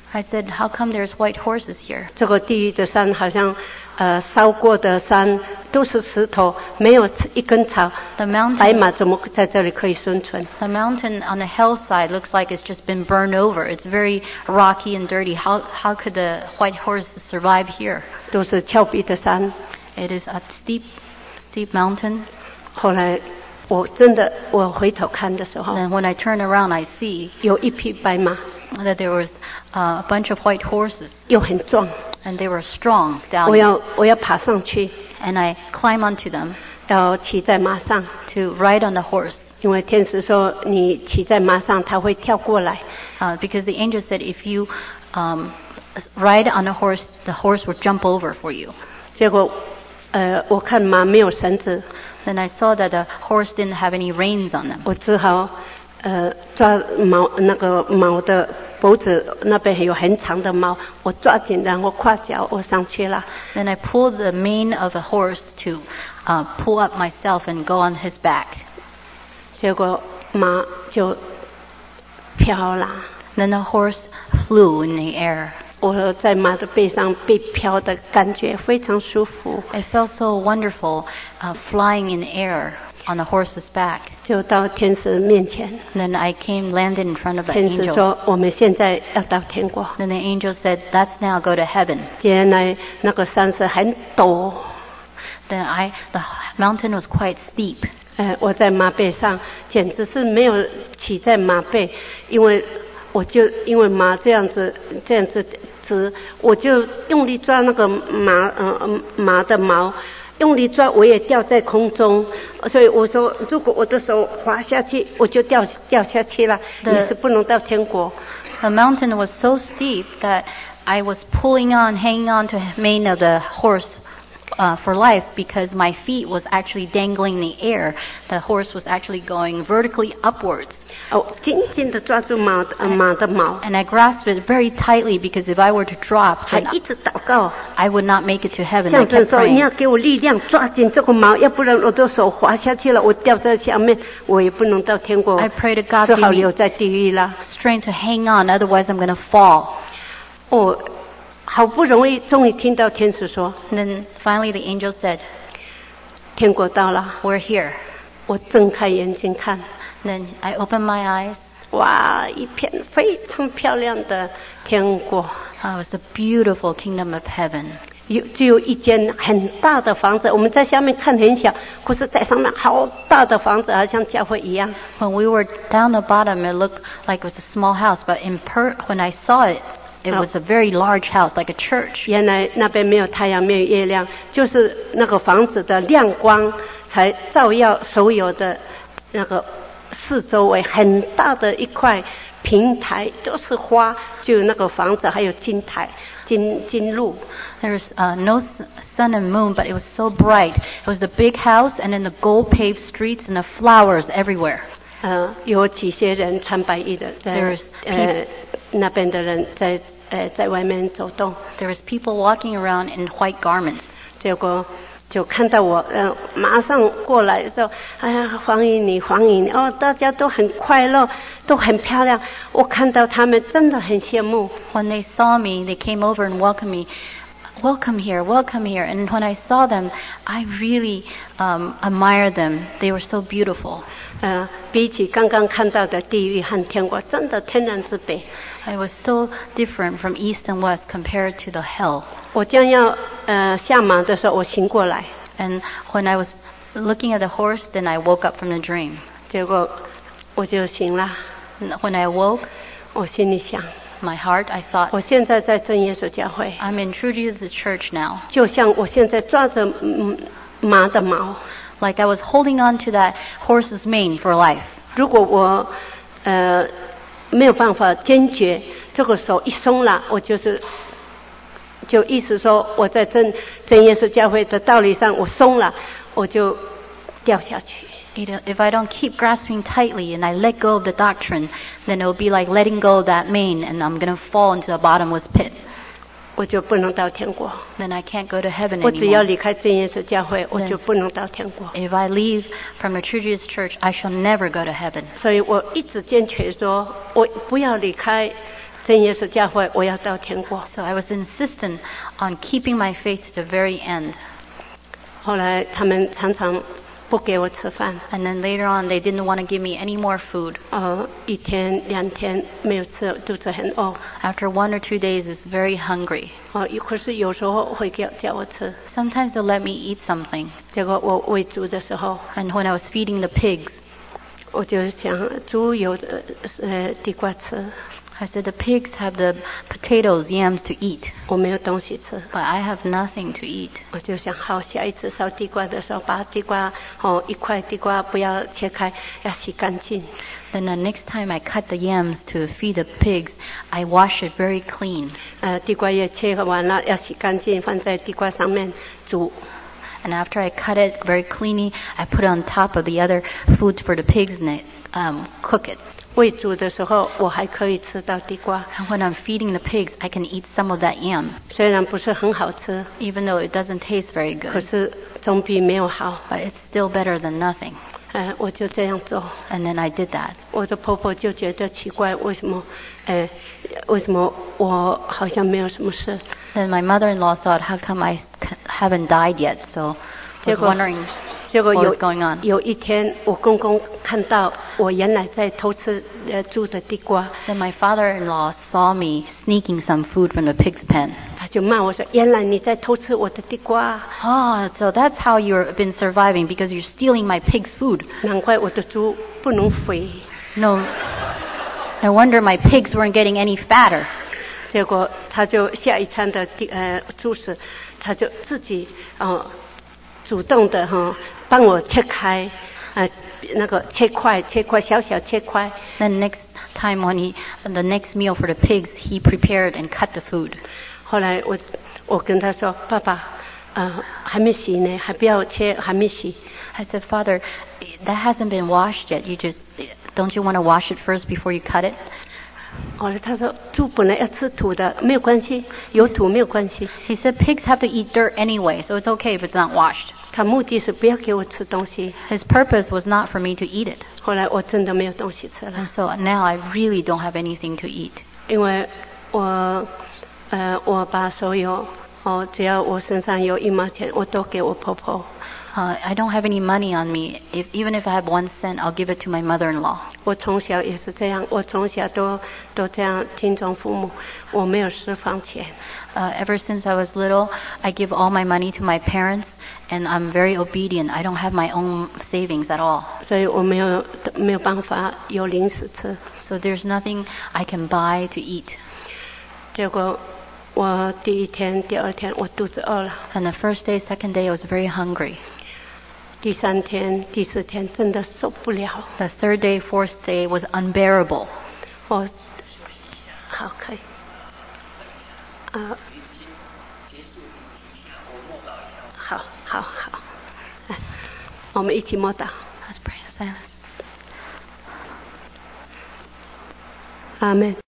I said, how come there's white horses here? 这个地狱的山好像呃烧过的山，都是石头，没有一根草。 The mountain, 白马怎么在这里可以生存？ the mountain on the hillside looks like it's just been burned over. It's very rocky and dirty. How, how could the white horses survive here? 都是峭壁的山。 It is a steep, steep mountain. 后来我真的我回头看的时候， And when I turn around, I see 有一匹白马， that there was uh, a bunch of white horses, 又很壮。 and they were strong 我 stallions. 要我要爬上去， And I climb onto them 要骑在马上， to ride on the horse. 因为天使说你骑在马上，他会跳过来。 Uh, because the angel said if you um, ride on a horse, the horse will jump over for you. 结果，呃，我看马没有绳子， Then I saw that the horse didn't have any reins on them. 我只好呃抓毛那个毛的脖子那边有很长的毛，我抓紧，然后跨脚我上去了。 Then I pulled the mane of the horse to uh, pull up myself and go on his back. 结果马就飘了， Then the horse flew in the air. 我在马的背上被飘的感觉非常舒服， It felt so wonderful uh, flying in the air on the horse's back. 就到天使面前。 Then I came, landed in front of the 天使 angel. 说：“我们现在要到天国。 Then the angel said, "Let's now go to heaven." ” 原来那个山是很陡， Then I, the mountain was quite steep. 呃，我在马背上，简直是没有骑在马背，因为我就因为马这样子这样子直，我就用力抓那个马呃马的毛，用力抓我也掉在空中，所以我说如果我的手滑下去，我就掉掉下去了， 对你是不能到天国。 The mountain was so steep that I was pulling on, hanging on to the mane of the horse uh, for life because my feet was actually dangling in the air. The horse was actually going vertically upwards. 哦，紧紧的抓住马的、呃、马的毛， And I grasped it very tightly because if I were to drop, 还 then 一直祷告， I would not make it to heaven. I 象征 kept 说你 praying. 要给我力量，抓紧这个毛，要不然我的手滑下去了，我掉在下面，我也不能到天国， I pray to God 只 to 好 give 留 me 在地狱了。 strength to hang on, otherwise I'm going to fall. 哦，好不容易终于听到天使说 And then finally the angel said, 天国到了， "We're here." 我睁开眼睛看， Then I opened my eyes. 哇，一片非常漂亮的天国， Oh, it was a beautiful kingdom of heaven. 有只有一间很大的房子，我们在下面看很小，可是在上面好大的房子，好像教会一样。 When we were down the bottom, it looked like it was a small house, but in per- when I saw it, it was a very large house, like a church. 原来那边没有太阳，没有月亮，就是那个房子的亮光才照耀所有的那个四周围很大的一块平台，都是花，就有那个房子，还有金台、金金路。 There was uh, no s- sun and moon, but it was so bright. It was the big house, and then the gold-paved streets and the flowers everywhere. 呃，有几些人穿白衣的在 There's 呃那边的人在呃在外面走动， There was people walking around in white garments. 结果就看到我，呃，马上过来说：“哎呀，欢迎你，欢迎你！”哦，大家都很快乐，都很漂亮。我看到他们真的很羡慕。 When they saw me, they came over and welcomed me. Welcome here, welcome here. And when I saw them, I really um, admired them. They were so beautiful. 呃，比起刚刚看到的地狱和天国，真的天壤之别。 It was so different from east and west compared to the hell. 我将要呃下马的时候，我醒过来， And when I was looking at the horse, then I woke up from the dream. 结果我就醒了。 And when I awoke, 我心里想， my heart, I thought, 我现在在真耶稣教会， I'm in True Jesus Church now. 就像我现在抓着嗯马的毛。 Like I was holding on to that horse's mane for life. 如果我呃没有办法坚决，这个手一松了，我就是就意思说我在真真耶稣教会的道理上我松了，我就掉下去。 If I don't keep grasping tightly and I let go of the doctrine, then it will be like letting go of that mane and I'm going to fall into a bottomless pit. 我就不能到天国。 Then I can't go to heaven 我只要 anymore. 离开真耶稣教会，我就不能到天国。 If I leave from the True Jesus Church, I shall never go to heaven. 所以我一直坚决说，我不要离开真真耶稣教会，我要到天国。 So I was insistent on keeping my faith to the very end. 后来他们常常不给我吃饭， And then later on, they didn't want to give me any more food. 呃，一天两天没有吃，肚子很饿。 After one or two days, it's very hungry. 哦，可是有时候会叫叫我吃， Sometimes they'll let me eat something. 结果我喂猪的时候， And when I was feeding the pigs, 我就想猪有的呃地瓜吃， I said the pigs have the potatoes, yams to eat, 我没有东西吃。 but I have nothing to eat. 我就想，好，下一次烧地瓜的时候，把地瓜哦一块地瓜不要切开，要洗干净。 Then the next time I cut the yams to feed the pigs, I wash it very clean. 呃，地瓜叶切完了要洗干净，放在地瓜上面煮。 And after I cut it very cleanly, I put it on top of the other foods for the pigs and I um, cook it. 喂猪的时候，我还可以吃到地瓜， And when I'm feeding the pigs, I can eat some of that yam, 虽然不是很好吃， even though it doesn't taste very 可 good. 是总比没有好。 But it's still better than nothing. 呃，我就这样做。 And then I did that. 我的婆婆就觉得奇怪，为什么，呃，为什么我好像没有什么事？ Then my mother-in-law thought, how come I c- haven't died yet? So I was 结果 wondering 结果 what 有 was going on. 有一天，我公公看到我原来在偷吃呃猪的地瓜， Then my father-in-law saw me sneaking some food from the pig's pen. 他就骂我说：“原来你在偷吃我的地瓜， Oh, so that's how you've been surviving, because you're stealing my pig's food. 难怪我的猪不能肥。” No, no wonder my pigs weren't getting any fatter. 结果他就下一餐的地呃猪食，他就自己哦主动的哈、帮我切开，呃那个切块切块小小切块。 Then next time when he, the next meal for the pigs, he prepared and cut the food. 后来我我跟他说：“爸爸，呃还没洗呢，还不要切，还没洗。” I said, Father, that hasn't been washed yet. You just, don't you want to wash it first before you cut it? 后来他说：“猪本来要吃土的，没有关系，有土没有关系。” He said pigs have to eat dirt anyway, so it's okay if it's not washed. 他目的是不要给我吃东西。 His purpose was not for me to eat it. 后来我真的没有东西吃了 And，so now I really don't have anything to eat. 因为我呃我把所有哦只要我身上有一毛钱，我都给我婆婆。 Uh, I don't have any money on me. If, even if I have one cent, I'll give it to my mother-in-law. 我从小也是这样，我从小都都这样听从父母，我没有私房钱。 Uh, ever since I was little, I give all my money to my parents, and I'm very obedient. I don't have my own savings at all. 所以我没有没有办法有零食吃。 So there's nothing I can buy to eat. 结果我第一天、第二天我肚子饿了， And the first day, second day, I was very hungry. 第三天、第四天真的受不了。 The third day, fourth day was unbearable. 我好可以啊，好好好，哎我们一起默祷。 Let's pray in silence. 阿门。